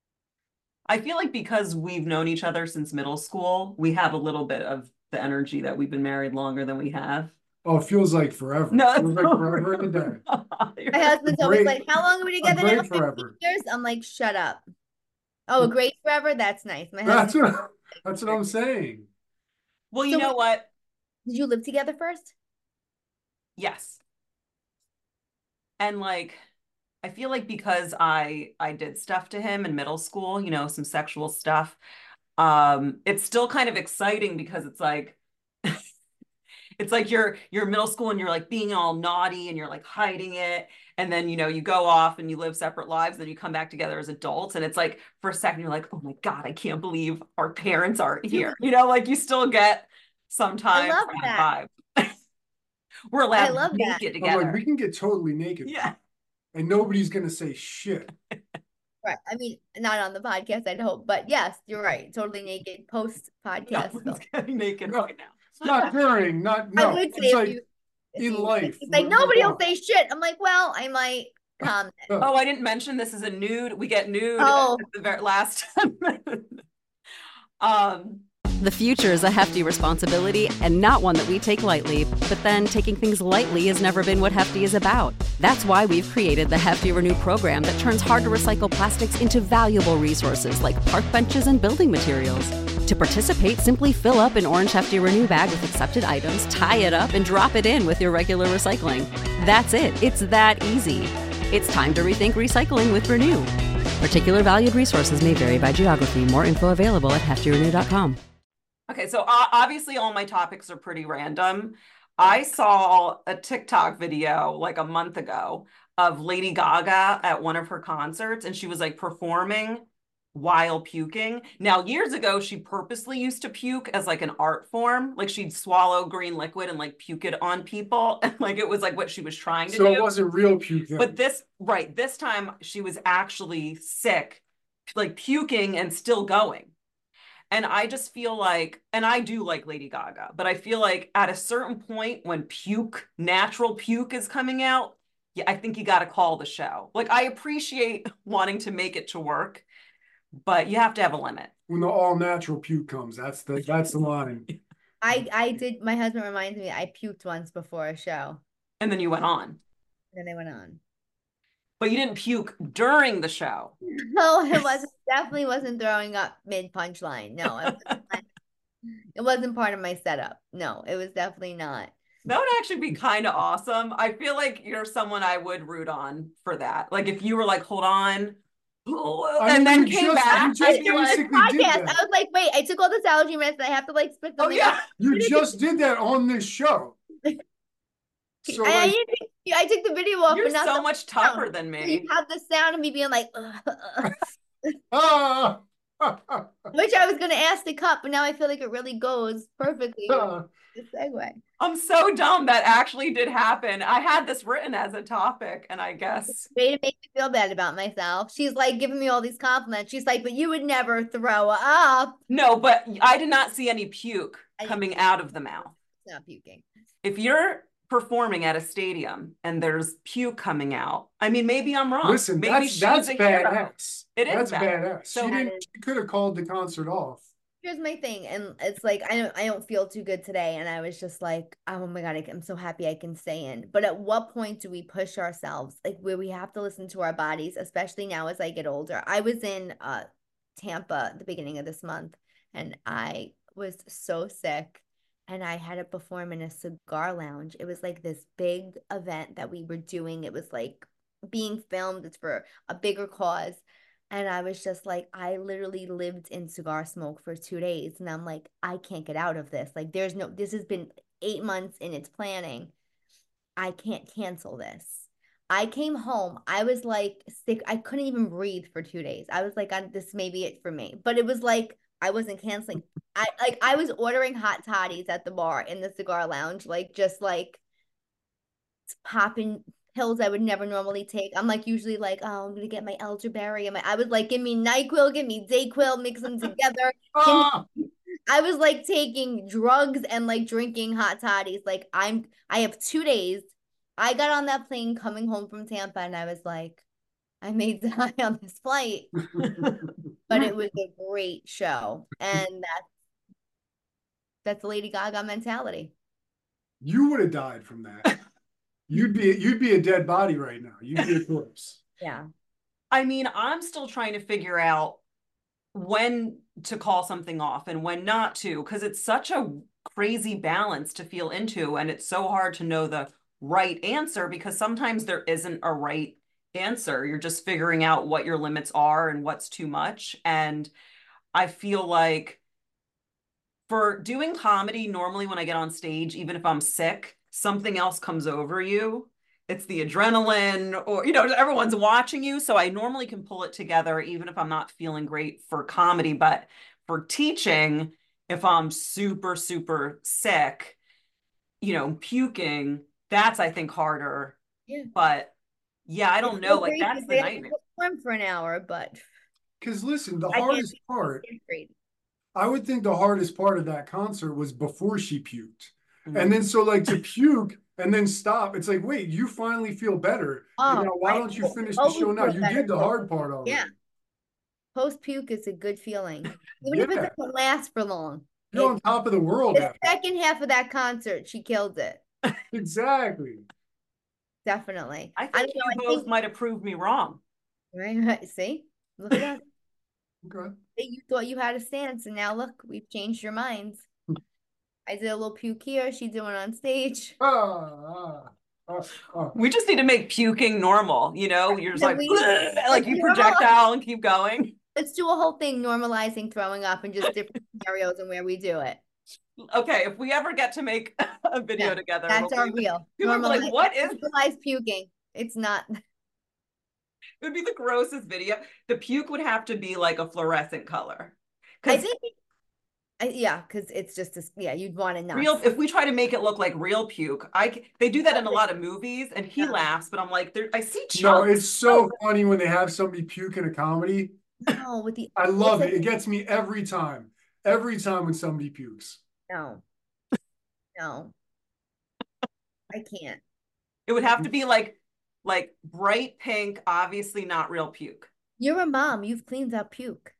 I feel like because we've known each other since middle school, we have a little bit of the energy that we've been married longer than we have. Oh, it feels like forever. No, it feels like forever and a day. My husband's always like, "How long are we together now? 15 forever. years?" I'm like, "Shut up." Oh, great forever. That's nice. That's what I'm saying. Well, you know what? Did you live together first? Yes. And like, I feel like because I did stuff to him in middle school, some sexual stuff. It's still kind of exciting because it's like you're middle school and you're like being all naughty and you're like hiding it. And then, you go off and you live separate lives, then you come back together as adults. And it's like, for a second, you're like, oh my God, I can't believe our parents aren't here. Like you still get sometimes that vibe. We're allowed to naked together. Like, we can get totally naked. Yeah. And nobody's going to say shit. Right. I mean, not on the podcast, I'd hope. But yes, you're right. Totally naked post-podcast. No, getting naked right now. Not during, no. I would say in life. He's like, nobody will say shit. I'm like, well, I might comment. Oh, I didn't mention this is a nude. We get nude Oh. at the very last. The future is a hefty responsibility and not one that we take lightly. But then taking things lightly has never been what Hefty is about. That's why we've created the Hefty Renew program that turns hard to recycle plastics into valuable resources like park benches and building materials. To participate, simply fill up an orange Hefty Renew bag with accepted items, tie it up, and drop it in with your regular recycling. That's it. It's that easy. It's time to rethink recycling with Renew. Particular valued resources may vary by geography. More info available at heftyrenew.com. Okay, so obviously all my topics are pretty random. I saw a TikTok video like a month ago of Lady Gaga at one of her concerts, and she was like performing while puking. Now, years ago, she purposely used to puke as like an art form. Like she'd swallow green liquid and like puke it on people. And like it was like what she was trying to do. So it wasn't real puke then. But this time she was actually sick, like puking and still going. And I just feel like, and I do like Lady Gaga, but I feel like at a certain point when natural puke is coming out, yeah, I think you got to call the show. Like I appreciate wanting to make it to work, but you have to have a limit. When the all natural puke comes, that's the line. I did. My husband reminds me, I puked once before a show. And then you went on. Then I went on. But you didn't puke during the show. No, it wasn't. Definitely wasn't throwing up mid punchline. No, it wasn't part of my setup. No, it was definitely not. That would actually be kind of awesome. I feel like you're someone I would root on for that. Like if you were like, hold on, and then came back. I was like, wait, I took all this allergy meds and I have to like spit them. Oh yeah, you just did that on this show. So I took the video off. You're so much tougher than me. You have the sound of me being like, which I was going to ask to cut, but now I feel like it really goes perfectly. The segue. I'm so dumb. That actually did happen. I had this written as a topic, and I guess way to make me feel bad about myself. She's like giving me all these compliments. She's like, but you would never throw up. No, but I did not see any puke coming out of the mouth. It's not puking. If you're performing at a stadium and there's puke coming out, I mean, maybe I'm wrong. Listen, maybe that's badass. That's badass. So she could have called the concert off. Here's my thing, and it's like I don't feel too good today, and I was just like, oh my God, I'm so happy I can stay in. But at what point do we push ourselves, like where we have to listen to our bodies, especially now as I get older? I was in Tampa at the beginning of this month, and I was so sick. And I had to perform in a cigar lounge. It was like this big event that we were doing. It was like being filmed. It's for a bigger cause. And I was just like, I literally lived in cigar smoke for 2 days. And I'm like, I can't get out of this. Like, this has been 8 months in its planning. I can't cancel this. I came home. I was like sick. I couldn't even breathe for 2 days. I was like, this may be it for me. But it was like, I wasn't canceling. I was ordering hot toddies at the bar in the cigar lounge, like just like popping pills I would never normally take. I'm like usually like, oh, I'm gonna get my elderberry. I was like, give me NyQuil, give me Dayquil, mix them together. I was like taking drugs and like drinking hot toddies. Like I have 2 days. I got on that plane coming home from Tampa, and I was like, I may die on this flight. But it was a great show, and that's the Lady Gaga mentality. You would have died from that. You'd be a dead body right now. You'd be a corpse. Yeah. I mean, I'm still trying to figure out when to call something off and when not to, because it's such a crazy balance to feel into, and it's so hard to know the right answer because sometimes there isn't a right answer. You're just figuring out what your limits are and what's too much. And I feel like for doing comedy, normally when I get on stage, even if I'm sick, something else comes over you. It's the adrenaline, or, everyone's watching you. So I normally can pull it together, even if I'm not feeling great for comedy. But for teaching, if I'm super, super sick, puking, that's, I think, harder. Yeah. But yeah, I don't know. Like, that's the nightmare. For an hour, but because listen, the hardest part, I would think the hardest part of that concert was before she puked. Mm-hmm. And then so like to puke, and then stop. It's like, wait, you finally feel better. And Oh, now why don't you finish the always show now? feel You better. did the hard part already. Yeah. Post puke is a good feeling. Even if it Yeah. doesn't last for long. You're on top of the world. The second half of that concert, she killed it. Exactly. Definitely. I think you both might have proved me wrong. Right. See? Look at us. Okay. You thought you had a stance, and now look, we've changed your minds. I did a little puke here. She's doing it on stage. We just need to make puking normal, you know? You're just like you projectile and keep going. Let's do a whole thing normalizing throwing up and just different scenarios and where we do it. Okay, if we ever get to make a video together, that's our real. Normalize, like, what is normalized puking? It's not. It would be the grossest video. The puke would have to be like a fluorescent color. I think, yeah, because it's just this. Yeah, you'd want to not. Real. If we try to make it look like real puke, they do that in a lot of movies, and he laughs, but I'm like, I see chunks. No, it's so funny when they have somebody puke in a comedy. No, with the. I love it. It gets me every time. Every time when somebody pukes. No. No. I can't. It would have to be like bright pink, obviously not real puke. You're a mom. You've cleaned up puke.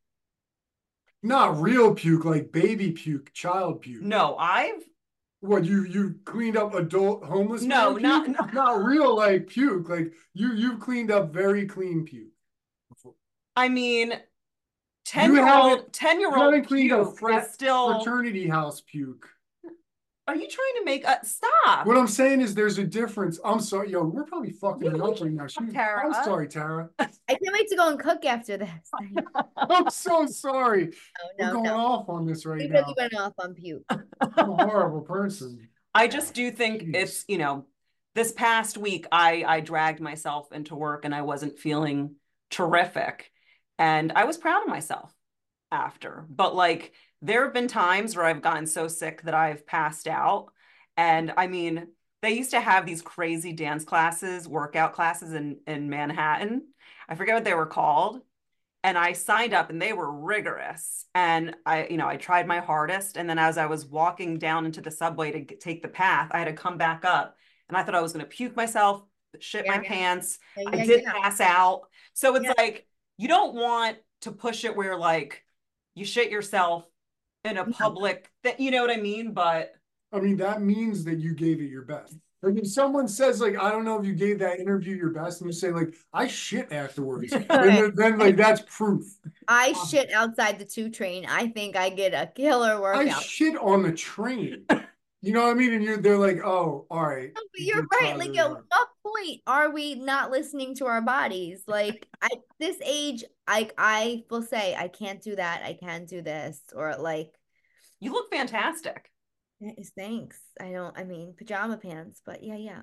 Not real puke, like baby puke, child puke. No, What, you cleaned up adult homeless? No, not real like puke. Like you've cleaned up very clean puke before. I mean, 10-year-old puke is still fraternity house puke. Are you trying to make stop? What I'm saying is there's a difference. I'm sorry, yo, we're probably fucking it up right now. Tara. I'm sorry, Tara. I can't wait to go and cook after this. I'm so sorry. No, we're going off on this right we now. really went off on puke. I'm a horrible person. I just do think it's, this past week I dragged myself into work and I wasn't feeling terrific. And I was proud of myself after. But like, there have been times where I've gotten so sick that I've passed out. And I mean, they used to have these crazy dance classes, workout classes in Manhattan. I forget what they were called. And I signed up and they were rigorous. And I tried my hardest. And then as I was walking down into the subway to take the path, I had to come back up. And I thought I was going to puke myself, shit my pants. I did pass out. So it's like, you don't want to push it where like you shit yourself in a public, you know what I mean? But I mean, that means that you gave it your best. Like if someone says like, I don't know if you gave that interview your best, and you say like, I shit afterwards, then like that's proof. I shit outside the 2 train. I think I get a killer workout. I shit on the train. You know what I mean? And they're like, oh, all right. No, but you're right. Like, at what point are we not listening to our bodies? Like, at this age, I will say, I can't do that. I can do this. Or like, you look fantastic. Thanks. I mean, pajama pants, but yeah.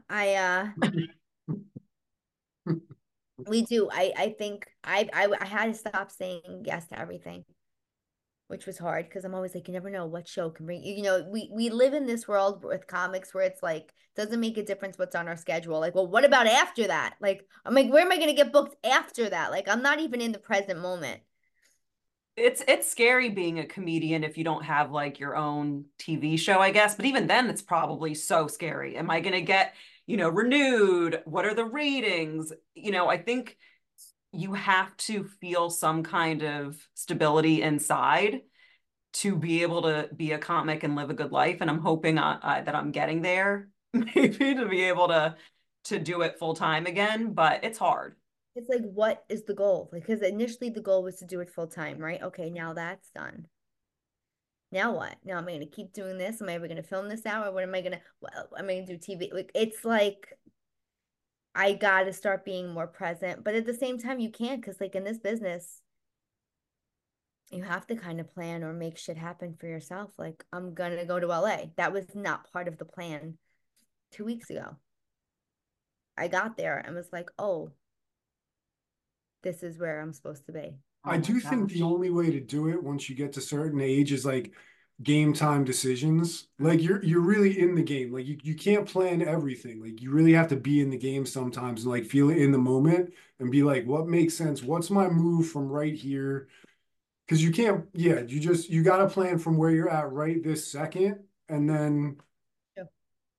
We do. I think I had to stop saying yes to everything, which was hard because I'm always like, you never know what show can bring you. We live in this world with comics where it's like, doesn't make a difference what's on our schedule. Like, well, what about after that? Like, I'm like, where am I going to get booked after that? Like, I'm not even in the present moment. It's scary being a comedian if you don't have like your own TV show, I guess. But even then, it's probably so scary. Am I going to get, renewed? What are the ratings? I think you have to feel some kind of stability inside to be able to be a comic and live a good life. And I'm hoping that I'm getting there, maybe to be able to do it full time again, but it's hard. It's like, what is the goal? Like, because initially the goal was to do it full time, right? Okay, now that's done. Now what? Now am I going to keep doing this? Am I ever going to film this out? Or what am I going to, am I going to do TV? Like, it's like, I got to start being more present. But at the same time, you can't, because like in this business, you have to kind of plan or make shit happen for yourself. Like, I'm going to go to LA. That was not part of the plan 2 weeks ago. I got there and was like, oh, this is where I'm supposed to be. I do think the only way to do it once you get to a certain age is like game time decisions. Like you're really in the game. Like you can't plan everything. Like you really have to be in the game sometimes and like feel it in the moment and be like, what makes sense? What's my move from right here? Because you can't, you got to plan from where you're at right this second. And then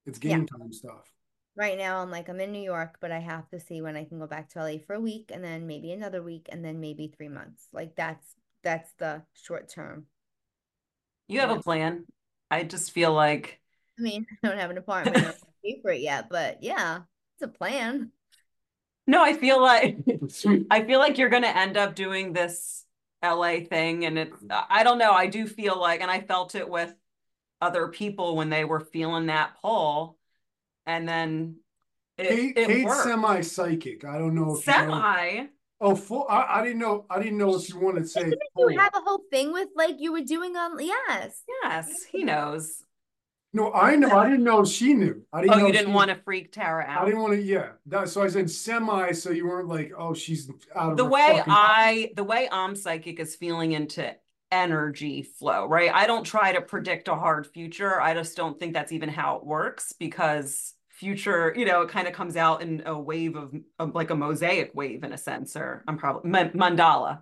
It's game time stuff. Right now, I'm in New York, but I have to see when I can go back to LA for a week, and then maybe another week, and then maybe 3 months. Like that's the short term. You have a plan. I just feel like, I mean, I don't have an apartment or pay for it yet, but yeah, it's a plan. no, I feel like you're going to end up doing this LA thing, and I don't know. I do feel like, and I felt it with other people when they were feeling that pull, and then it Kate's worked. semi-psychic. I don't know if Semi. Oh, full. I didn't know. I didn't know if you want to say Didn't full. you have a whole thing with like you were doing on? Yes. Yes, he knows. No, I know. I didn't know she knew. I didn't know you didn't want to freak Tara out. I didn't want to. Yeah. So I said semi, so you weren't like, oh, she's out of the her way fucking... the way I'm psychic is feeling into energy flow, right? I don't try to predict a hard future. I just don't think that's even how it works, because future, it kind of comes out in a wave of like a mosaic wave in a sense, or I'm probably mandala.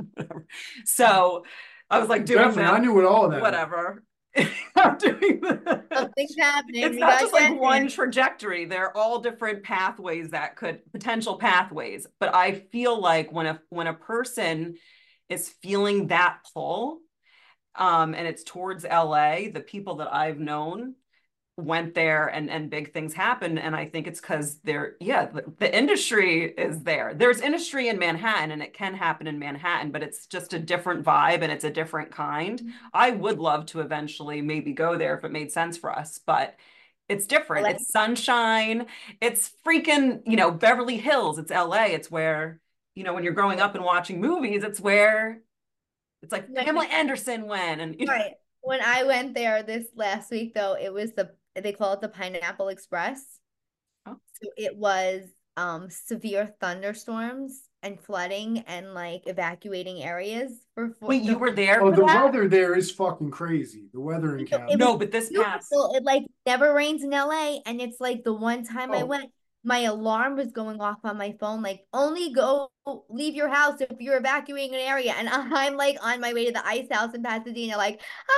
So I was like doing Definitely, I knew what all of that whatever. I'm doing that. Something's happening. It's not just like one trajectory. They're all different pathways that could potential pathways. But I feel like when a person is feeling that pull, and it's towards LA, the people that I've known went there and big things happened. And I think it's because the industry is there. There's industry in Manhattan, and it can happen in Manhattan, but it's just a different vibe and it's a different kind. I would love to eventually maybe go there if it made sense for us, but it's different. It's sunshine. It's freaking, Beverly Hills. It's LA. It's where, when you're growing up and watching movies, it's where it's like Pamela Anderson went. And right. When I went there this last week, though, it was they call it the Pineapple Express. Oh. So it was severe thunderstorms and flooding and like evacuating areas for. Wait, you were there? Oh, the weather there is fucking crazy. The weather in California. No, but this past, it like never rains in LA, and it's like the one time I went, my alarm was going off on my phone, like only leave your house if you're evacuating an area. And I'm like on my way to the ice house in Pasadena, like,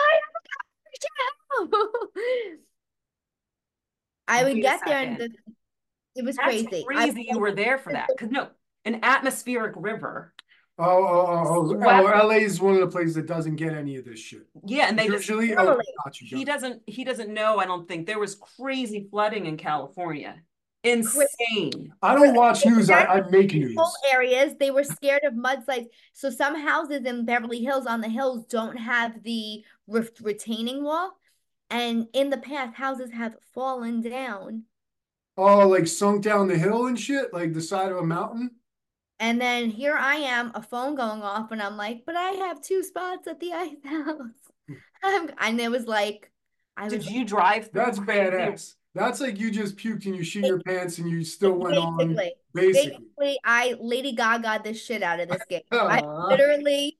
I would get there and it was crazy. Crazy you were there for that. Because an atmospheric river. Oh, LA is one of the places that doesn't get any of this shit. Yeah, and they usually he doesn't know, I don't think. There was crazy flooding in California. Insane. I don't watch news. I make news. Whole areas, they were scared of mudslides. So some houses in Beverly Hills on the hills don't have the retaining wall. And in the past, houses have fallen down. Oh, like sunk down the hill and shit? Like the side of a mountain? And then here I am, a phone going off, and I'm like, but I have 2 spots at the ice house. And it was like, did you drive through? That's badass. That's like you just puked and you shit your pants and you still went on. Basically, I Lady Gaga this shit out of this game. I literally,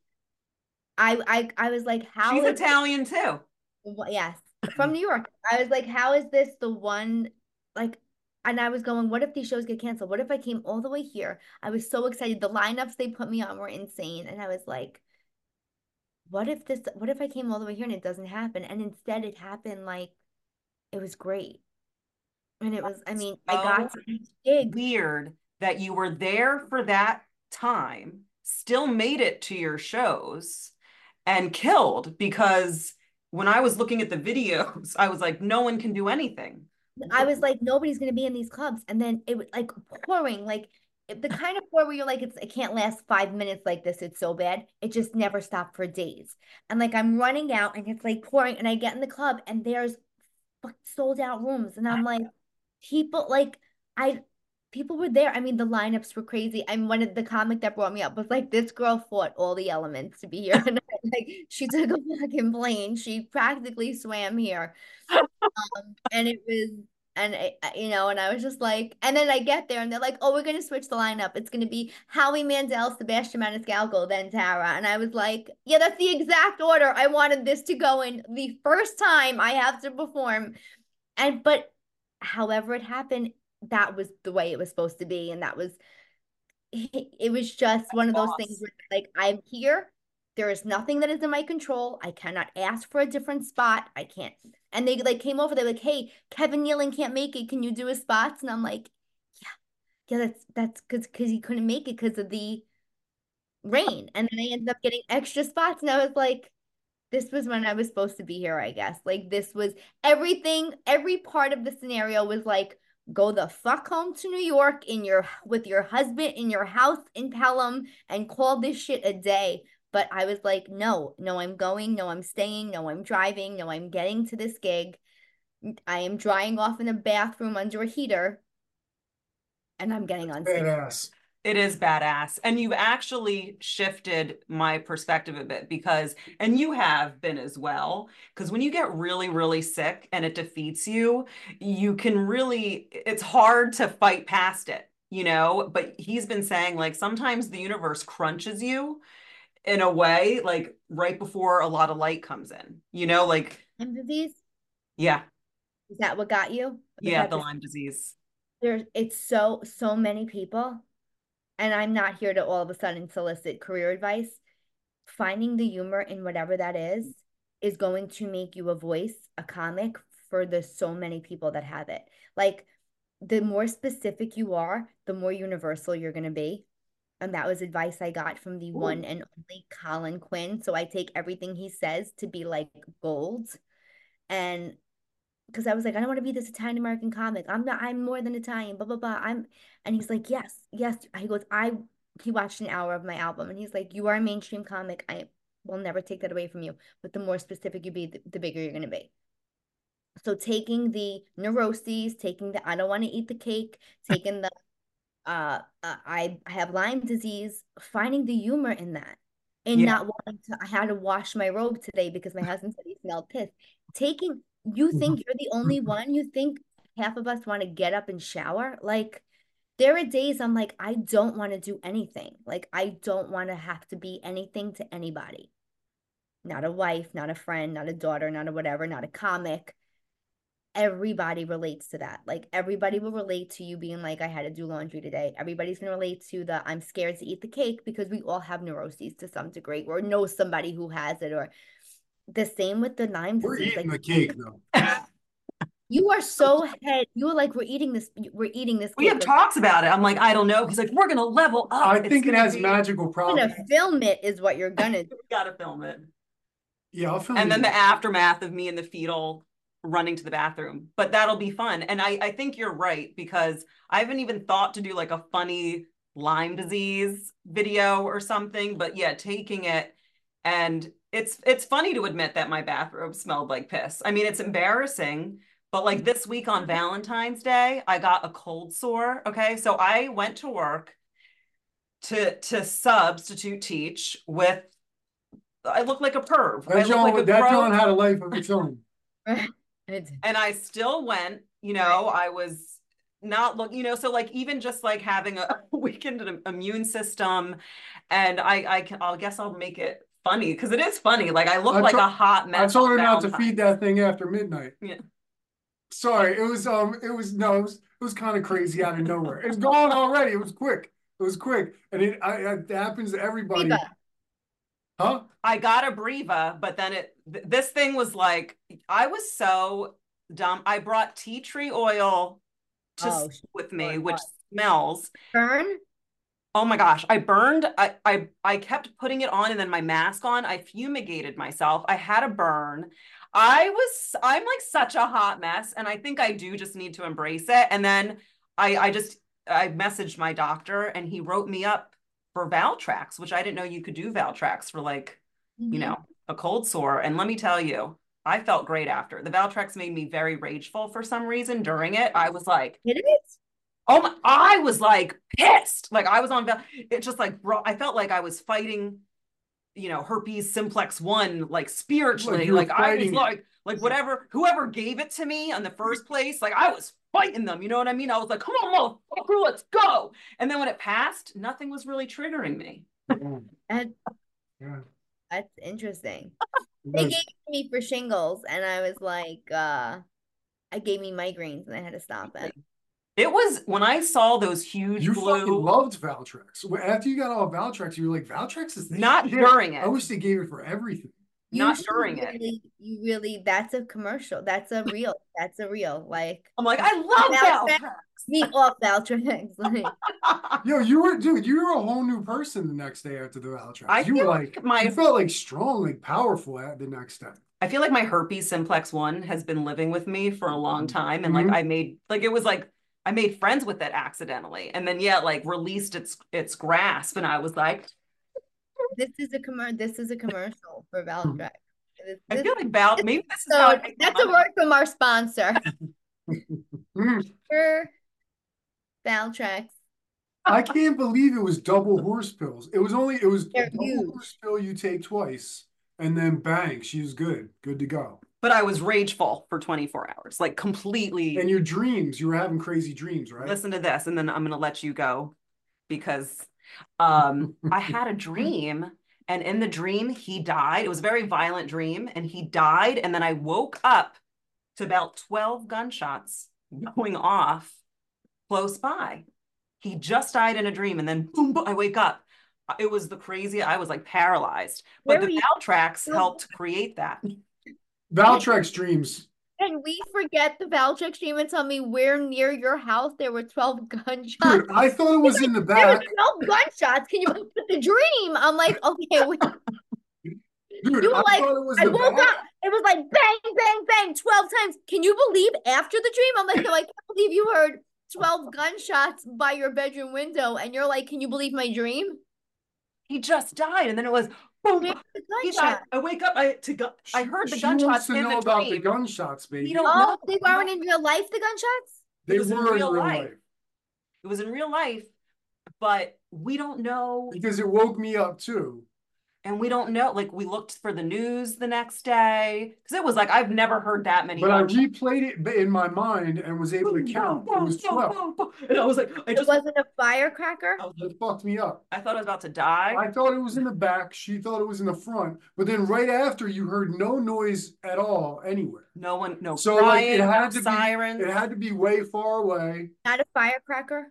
I was like, how? She's Italian too. Yes, from New York. I was like, how is this the one? Like, and I was going, what if these shows get canceled? What if I came all the way here? I was so excited. The lineups they put me on were insane, and I was like, what if I came all the way here and it doesn't happen? And instead, it happened. Like, it was great. And it was, I mean, I got to be big. Weird that you were there for that time, still made it to your shows, and killed, because when I was looking at the videos, I was like, no one can do anything. I was like, nobody's going to be in these clubs. And then it was like pouring, like the kind of pour where you're like, it can't last 5 minutes like this. It's so bad. It just never stopped for days. And like, I'm running out and it's like pouring, and I get in the club and there's sold out rooms. And I'm like, people were there. I mean, the lineups were crazy. I'm one of the comic that brought me up was like, this girl fought all the elements to be here. And like, she took a fucking plane. She practically swam here. And it was, and and I was just like, and then I get there and they're like, oh, we're going to switch the lineup. It's going to be Howie Mandel, Sebastian Maniscalco, then Tara. And I was like, yeah, that's the exact order I wanted this to go in the first time I have to perform. But however it happened, that was the way it was supposed to be. And it was just one of those things where like, I'm here. There is nothing that is in my control. I cannot ask for a different spot. I can't. And they like came over, they're like, hey, Kevin Nealon can't make it. Can you do his spots? And I'm like, yeah, that's because he couldn't make it because of the rain. And then I ended up getting extra spots. And I was like, this was when I was supposed to be here, I guess. Like this was everything, every part of the scenario was like, go the fuck home to New York with your husband in your house in Pelham and call this shit a day. But I was like, no, I'm going, no, I'm staying, no, I'm driving, no, I'm getting to this gig. I am drying off in a bathroom under a heater and I'm getting on stage. Badass. It is badass. And you've actually shifted my perspective a bit because, and you have been as well, because when you get really, really sick and it defeats you, you can really, it's hard to fight past it, you know? But he's been saying like sometimes the universe crunches you in a way, like right before a lot of light comes in, you know, like. Lyme disease? Yeah. Is that what got you? Yeah, the Lyme disease. It's so many people. And I'm not here to all of a sudden solicit career advice. Finding the humor in whatever that is going to make you a voice, a comic for the so many people that have it. Like the more specific you are, the more universal you're going to be. And that was advice I got from the one and only Colin Quinn. So I take everything he says to be like gold. And because I was like, I don't want to be this Italian American comic. I'm more than Italian, blah, blah, blah. And he's like, yes. He goes, he watched an hour of my album and he's like, you are a mainstream comic. I will never take that away from you. But the more specific you be, the bigger you're going to be. So taking the neuroses, taking the, I don't want to eat the cake, taking the, I have Lyme disease, finding the humor in that and not wanting to, I had to wash my robe today because my husband said he smelled piss. You think you're the only one? You think half of us want to get up and shower? Like, there are days I'm like, I don't want to do anything. Like, I don't want to have to be anything to anybody. Not a wife, not a friend, not a daughter, not a whatever, not a comic. Everybody relates to that. Like, everybody will relate to you being like, I had to do laundry today. Everybody's going to relate to the, I'm scared to eat the cake because we all have neuroses to some degree or know somebody who has it or the same with the Lyme disease. We're eating like, the cake though. You are so head. You were like, we're eating this. We have talks about it. I'm like, I don't know. He's like, we're going to level up. I think it has magical properties. Gonna film it is what you're going to do. We got to film it. Yeah, I'll film it. And then the aftermath of me in the fetal running to the bathroom. But that'll be fun. And I think you're right because I haven't even thought to do like a funny Lyme disease video or something. But yeah, taking it and it's funny to admit that my bathrobe smelled like piss. I mean, it's embarrassing, but like this week on Valentine's Day, I got a cold sore. Okay. So I went to work to substitute teach with, I look like a perv. That John had a life of its own. And I still went, you know, I was not looking, you know, so like even just like having a weakened immune system and I guess I'll make it funny because it is funny. Like I look like a hot mess. I told her not to feed that thing after midnight. Yeah. Sorry, it was kind of crazy out of nowhere. It's gone already. It was quick. And it happens to everybody. Breva. Huh? I got a Breva, but then this thing was like, I was so dumb. I brought tea tree oil to with me, which smells. Burn? Oh my gosh, I burned. I kept putting it on and then my mask on. I fumigated myself. I had a burn. I'm like such a hot mess. And I think I do just need to embrace it. And then I messaged my doctor and he wrote me up for Valtrex, which I didn't know you could do Valtrex for like, you know, a cold sore. And let me tell you, I felt great after. The Valtrex made me very rageful for some reason during it. I was like, it is. Oh my, I was like pissed. Like I was on, it just like, I felt like I was fighting, you know, herpes simplex 1, like spiritually, like I was like whatever, whoever gave it to me in the first place, like I was fighting them. You know what I mean? I was like, come on, motherfucker, let's go. And then when it passed, nothing was really triggering me. That's interesting. They gave it to me for shingles and I was like, it gave me migraines and I had to stop it. It was when I saw those huge You blue. fucking loved Valtrex. After you got all Valtrex, you were like, Valtrex is not during it. I wish they gave it for everything. not during it. You really, that's a commercial. That's a real. Like, I'm like, I love Valtrex. Me off Valtrex. Like, Yo, you were a whole new person the next day after the Valtrex. You were like, you felt like strong, like powerful at the next day. I feel like my herpes simplex 1 has been living with me for a long time. And like, I made friends with it accidentally. And then, like released its grasp. And I was like, this is a commercial for Valtrex. I feel like maybe this is how that's a word from our sponsor. Valtrex. I can't believe it was double horse pills. It was double horse pill you take twice, and then bang, she was good to go. But I was rageful for 24 hours, like completely. And your dreams, you were having crazy dreams, right? Listen to this, and then I'm gonna let you go, because I had a dream, and in the dream he died. It was a very violent dream, and he died, and then I woke up to about 12 gunshots going off close by. He just died in a dream, and then boom, I wake up. It was the craziest. I was like paralyzed. But the Valtrex helped create that. Valtrex dreams. Can we forget the Valtrex dream and tell me where near your house there were 12 gunshots? Dude, I thought it was in the back. There were 12 gunshots. Can you believe the dream? I'm like, okay, wait. Dude, you were I thought it was I woke up. It was like bang, bang, bang, 12 times. Can you believe after the dream? I'm like, no, I can't believe you heard 12 gunshots by your bedroom window. And you're like, can you believe my dream? He just died. And then it was boom. He died. I wake up. I heard the gunshots in the dream. About the gunshots, baby. You don't know. They weren't in real life, the gunshots? They were in real life. It was in real life, but we don't know. Because it woke me up too. And we don't know, like we looked for the news the next day, because it was like, I've never heard that many. But I replayed it in my mind and was able to count. It was 12. And I was like, it wasn't a firecracker? It fucked me up. I thought I was about to die. I thought it was in the back. She thought it was in the front. But then right after, you heard no noise at all anywhere. No one, no so crying, like, it had no sirens. It had to be way far away. Not a firecracker?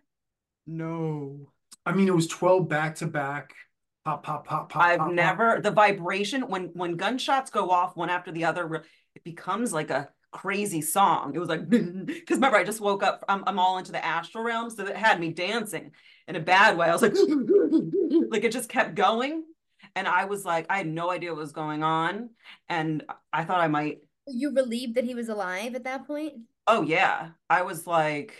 No. I mean, it was 12 back to back. Pop, pop, pop, pop. I've never, the vibration, when gunshots go off one after the other, it becomes like a crazy song. It was like, because remember, I just woke up, I'm all into the astral realm, so it had me dancing in a bad way. I was like, like it just kept going. And I was like, I had no idea what was going on. And I thought I might. Were you relieved that he was alive at that point? Oh, yeah. I was like,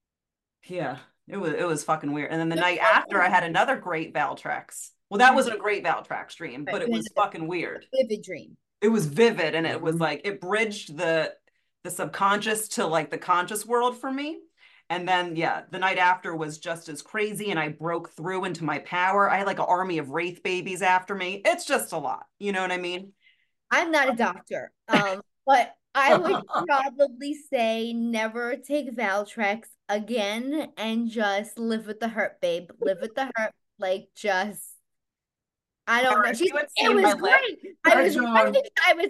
yeah, it was fucking weird. And then the night after, I had another great Valtrex. Well, that wasn't a great Valtrex dream, but it was fucking weird. Vivid dream. It was vivid, and it was like, it bridged the subconscious to like the conscious world for me. And then, yeah, the night after was just as crazy, and I broke through into my power. I had like an army of wraith babies after me. It's just a lot. You know what I mean? I'm not a doctor, but I would probably say never take Valtrex again and just live with the hurt, babe. Live with the hurt. Like, just. I don't know. It was great. I was angry.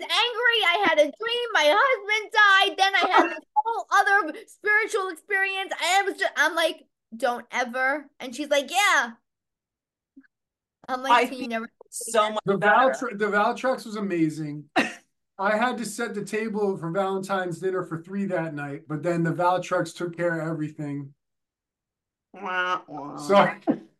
I had a dream. My husband died. Then I had this whole other spiritual experience. I'm like, don't ever. And she's like, yeah. I'm like, you never. So much. The Valtrex was amazing. I had to set the table for Valentine's dinner for 3 that night, but then the Valtrex took care of everything. So.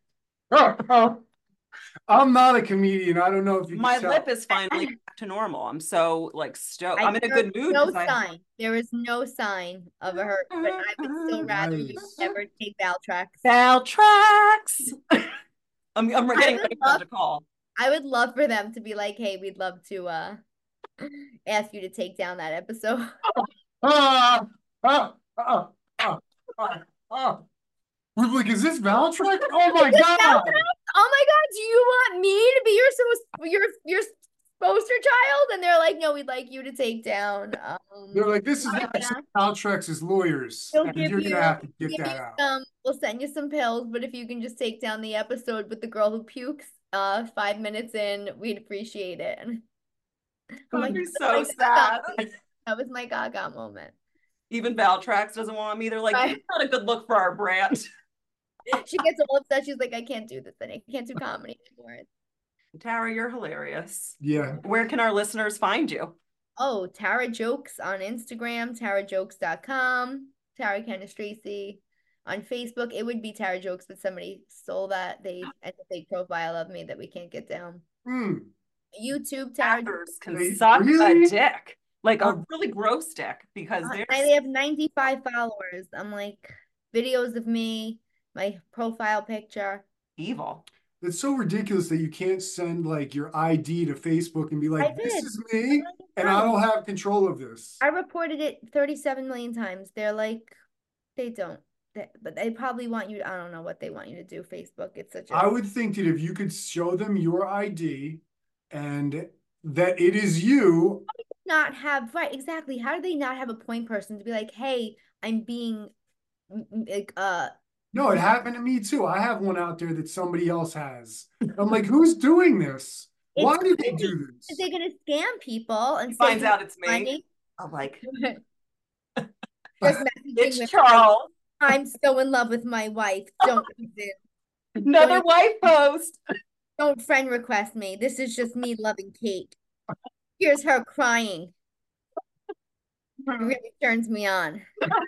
I'm not a comedian. I don't know if you can My tell. lip is finally back to normal. I'm so like stoked. I'm in a good mood. No sign. There is no sign of a hurt, but I would still rather you never take Valtrex. Valtrex. I'm getting ready for the call. I would love for them to be like, hey, we'd love to ask you to take down that episode. We're like, is this Valtrex? Oh my god! Oh my god! Do you want me to be your poster child? And they're like, no, we'd like you to take down. They're like, this is Valtrex's lawyers. You're gonna have to get that out. We'll send you some pills, but if you can just take down the episode with the girl who pukes, 5 minutes in, we'd appreciate it. That'd be so sad. That was my Gaga moment. Even Valtrex doesn't want me. They're like, it's not a good look for our brand. She gets all upset. She's like, I can't do this. I can't do comedy anymore. Tara, you're hilarious. Yeah. Where can our listeners find you? Oh, Tara Jokes on Instagram, tarajokes.com, Tara Canestraci on Facebook. It would be Tara Jokes, but somebody stole that. They had a fake profile of me that we can't get down. YouTube, Tara Actors can suck really? a dick, like a really gross dick, because they have 95 followers. I'm like, videos of me, my profile picture. Evil. It's so ridiculous that you can't send like your ID to Facebook and be like, this is me, and I don't have control of this. I reported it 37 million times. They're like, they don't. But they probably want you to, I don't know what they want you to do, Facebook. It's such a... I would think that if you could show them your ID and that it is you. Not have, right, exactly. How do they not have a point person to be like, hey, I'm being like, No, it happened to me too. I have one out there that somebody else has. I'm like, who's doing this? Why did they do this? They're gonna scam people and finds out it's me. I'm like, it's Charles. I'm so in love with my wife. Don't another wife post. Don't friend request me. This is just me loving Kate. Here's her crying. It really turns me on.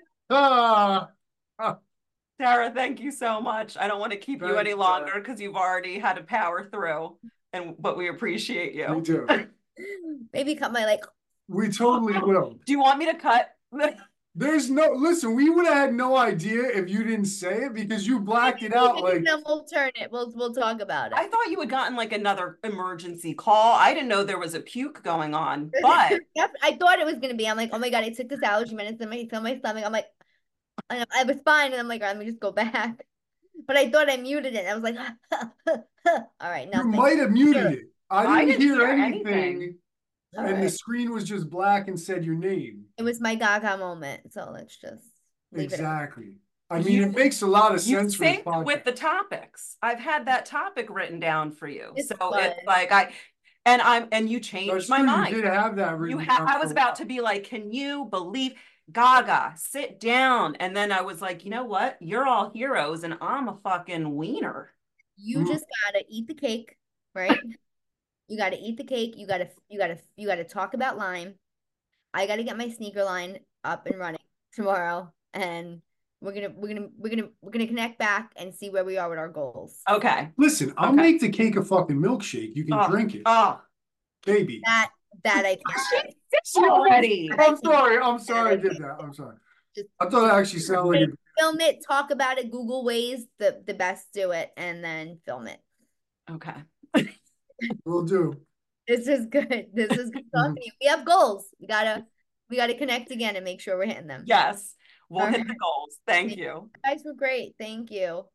Sarah, thank you so much. I don't want to keep you any longer because you've already had to power through, but we appreciate you. We do. Maybe cut my We totally will. Do you want me to cut? There's no, listen, we would have had no idea if you didn't say it because you blacked it out. Like, then we'll turn it. We'll talk about it. I thought you had gotten like another emergency call. I didn't know there was a puke going on, but I thought it was gonna be. I'm like, oh my God, I took this allergy medicine. I feel my stomach. I'm like, I was fine, and I'm like, let me just go back. But I thought I muted it. I was like, all right, you might have muted it. I didn't hear anything. And right. the screen was just black and said your name. It was my Gaga moment, so let's just leave exactly. I mean, it makes a lot of sense. You sync with the topics. I've had that topic written down for you, it's like you changed my mind. You did have that written down. I was about to be like, can you believe Gaga? Sit down, and then I was like, you know what? You're all heroes, and I'm a fucking wiener. You just gotta eat the cake, right? You got to eat the cake. You got to talk about Lyme. I got to get my sneaker line up and running tomorrow, and we're gonna connect back and see where we are with our goals. Okay. Listen, I'll make the cake a fucking milkshake. You can drink it. Oh, baby. That I can't. Already. I'm sorry. I did that. I'm sorry. I thought it actually sounded like film it, talk about it, Google ways the best do it, and then film it. Okay. Will do. This is good. This is good talking to you. We have goals. We gotta connect again and make sure we're hitting them. Yes, we'll hit the goals. Thank you. You guys were great. Thank you.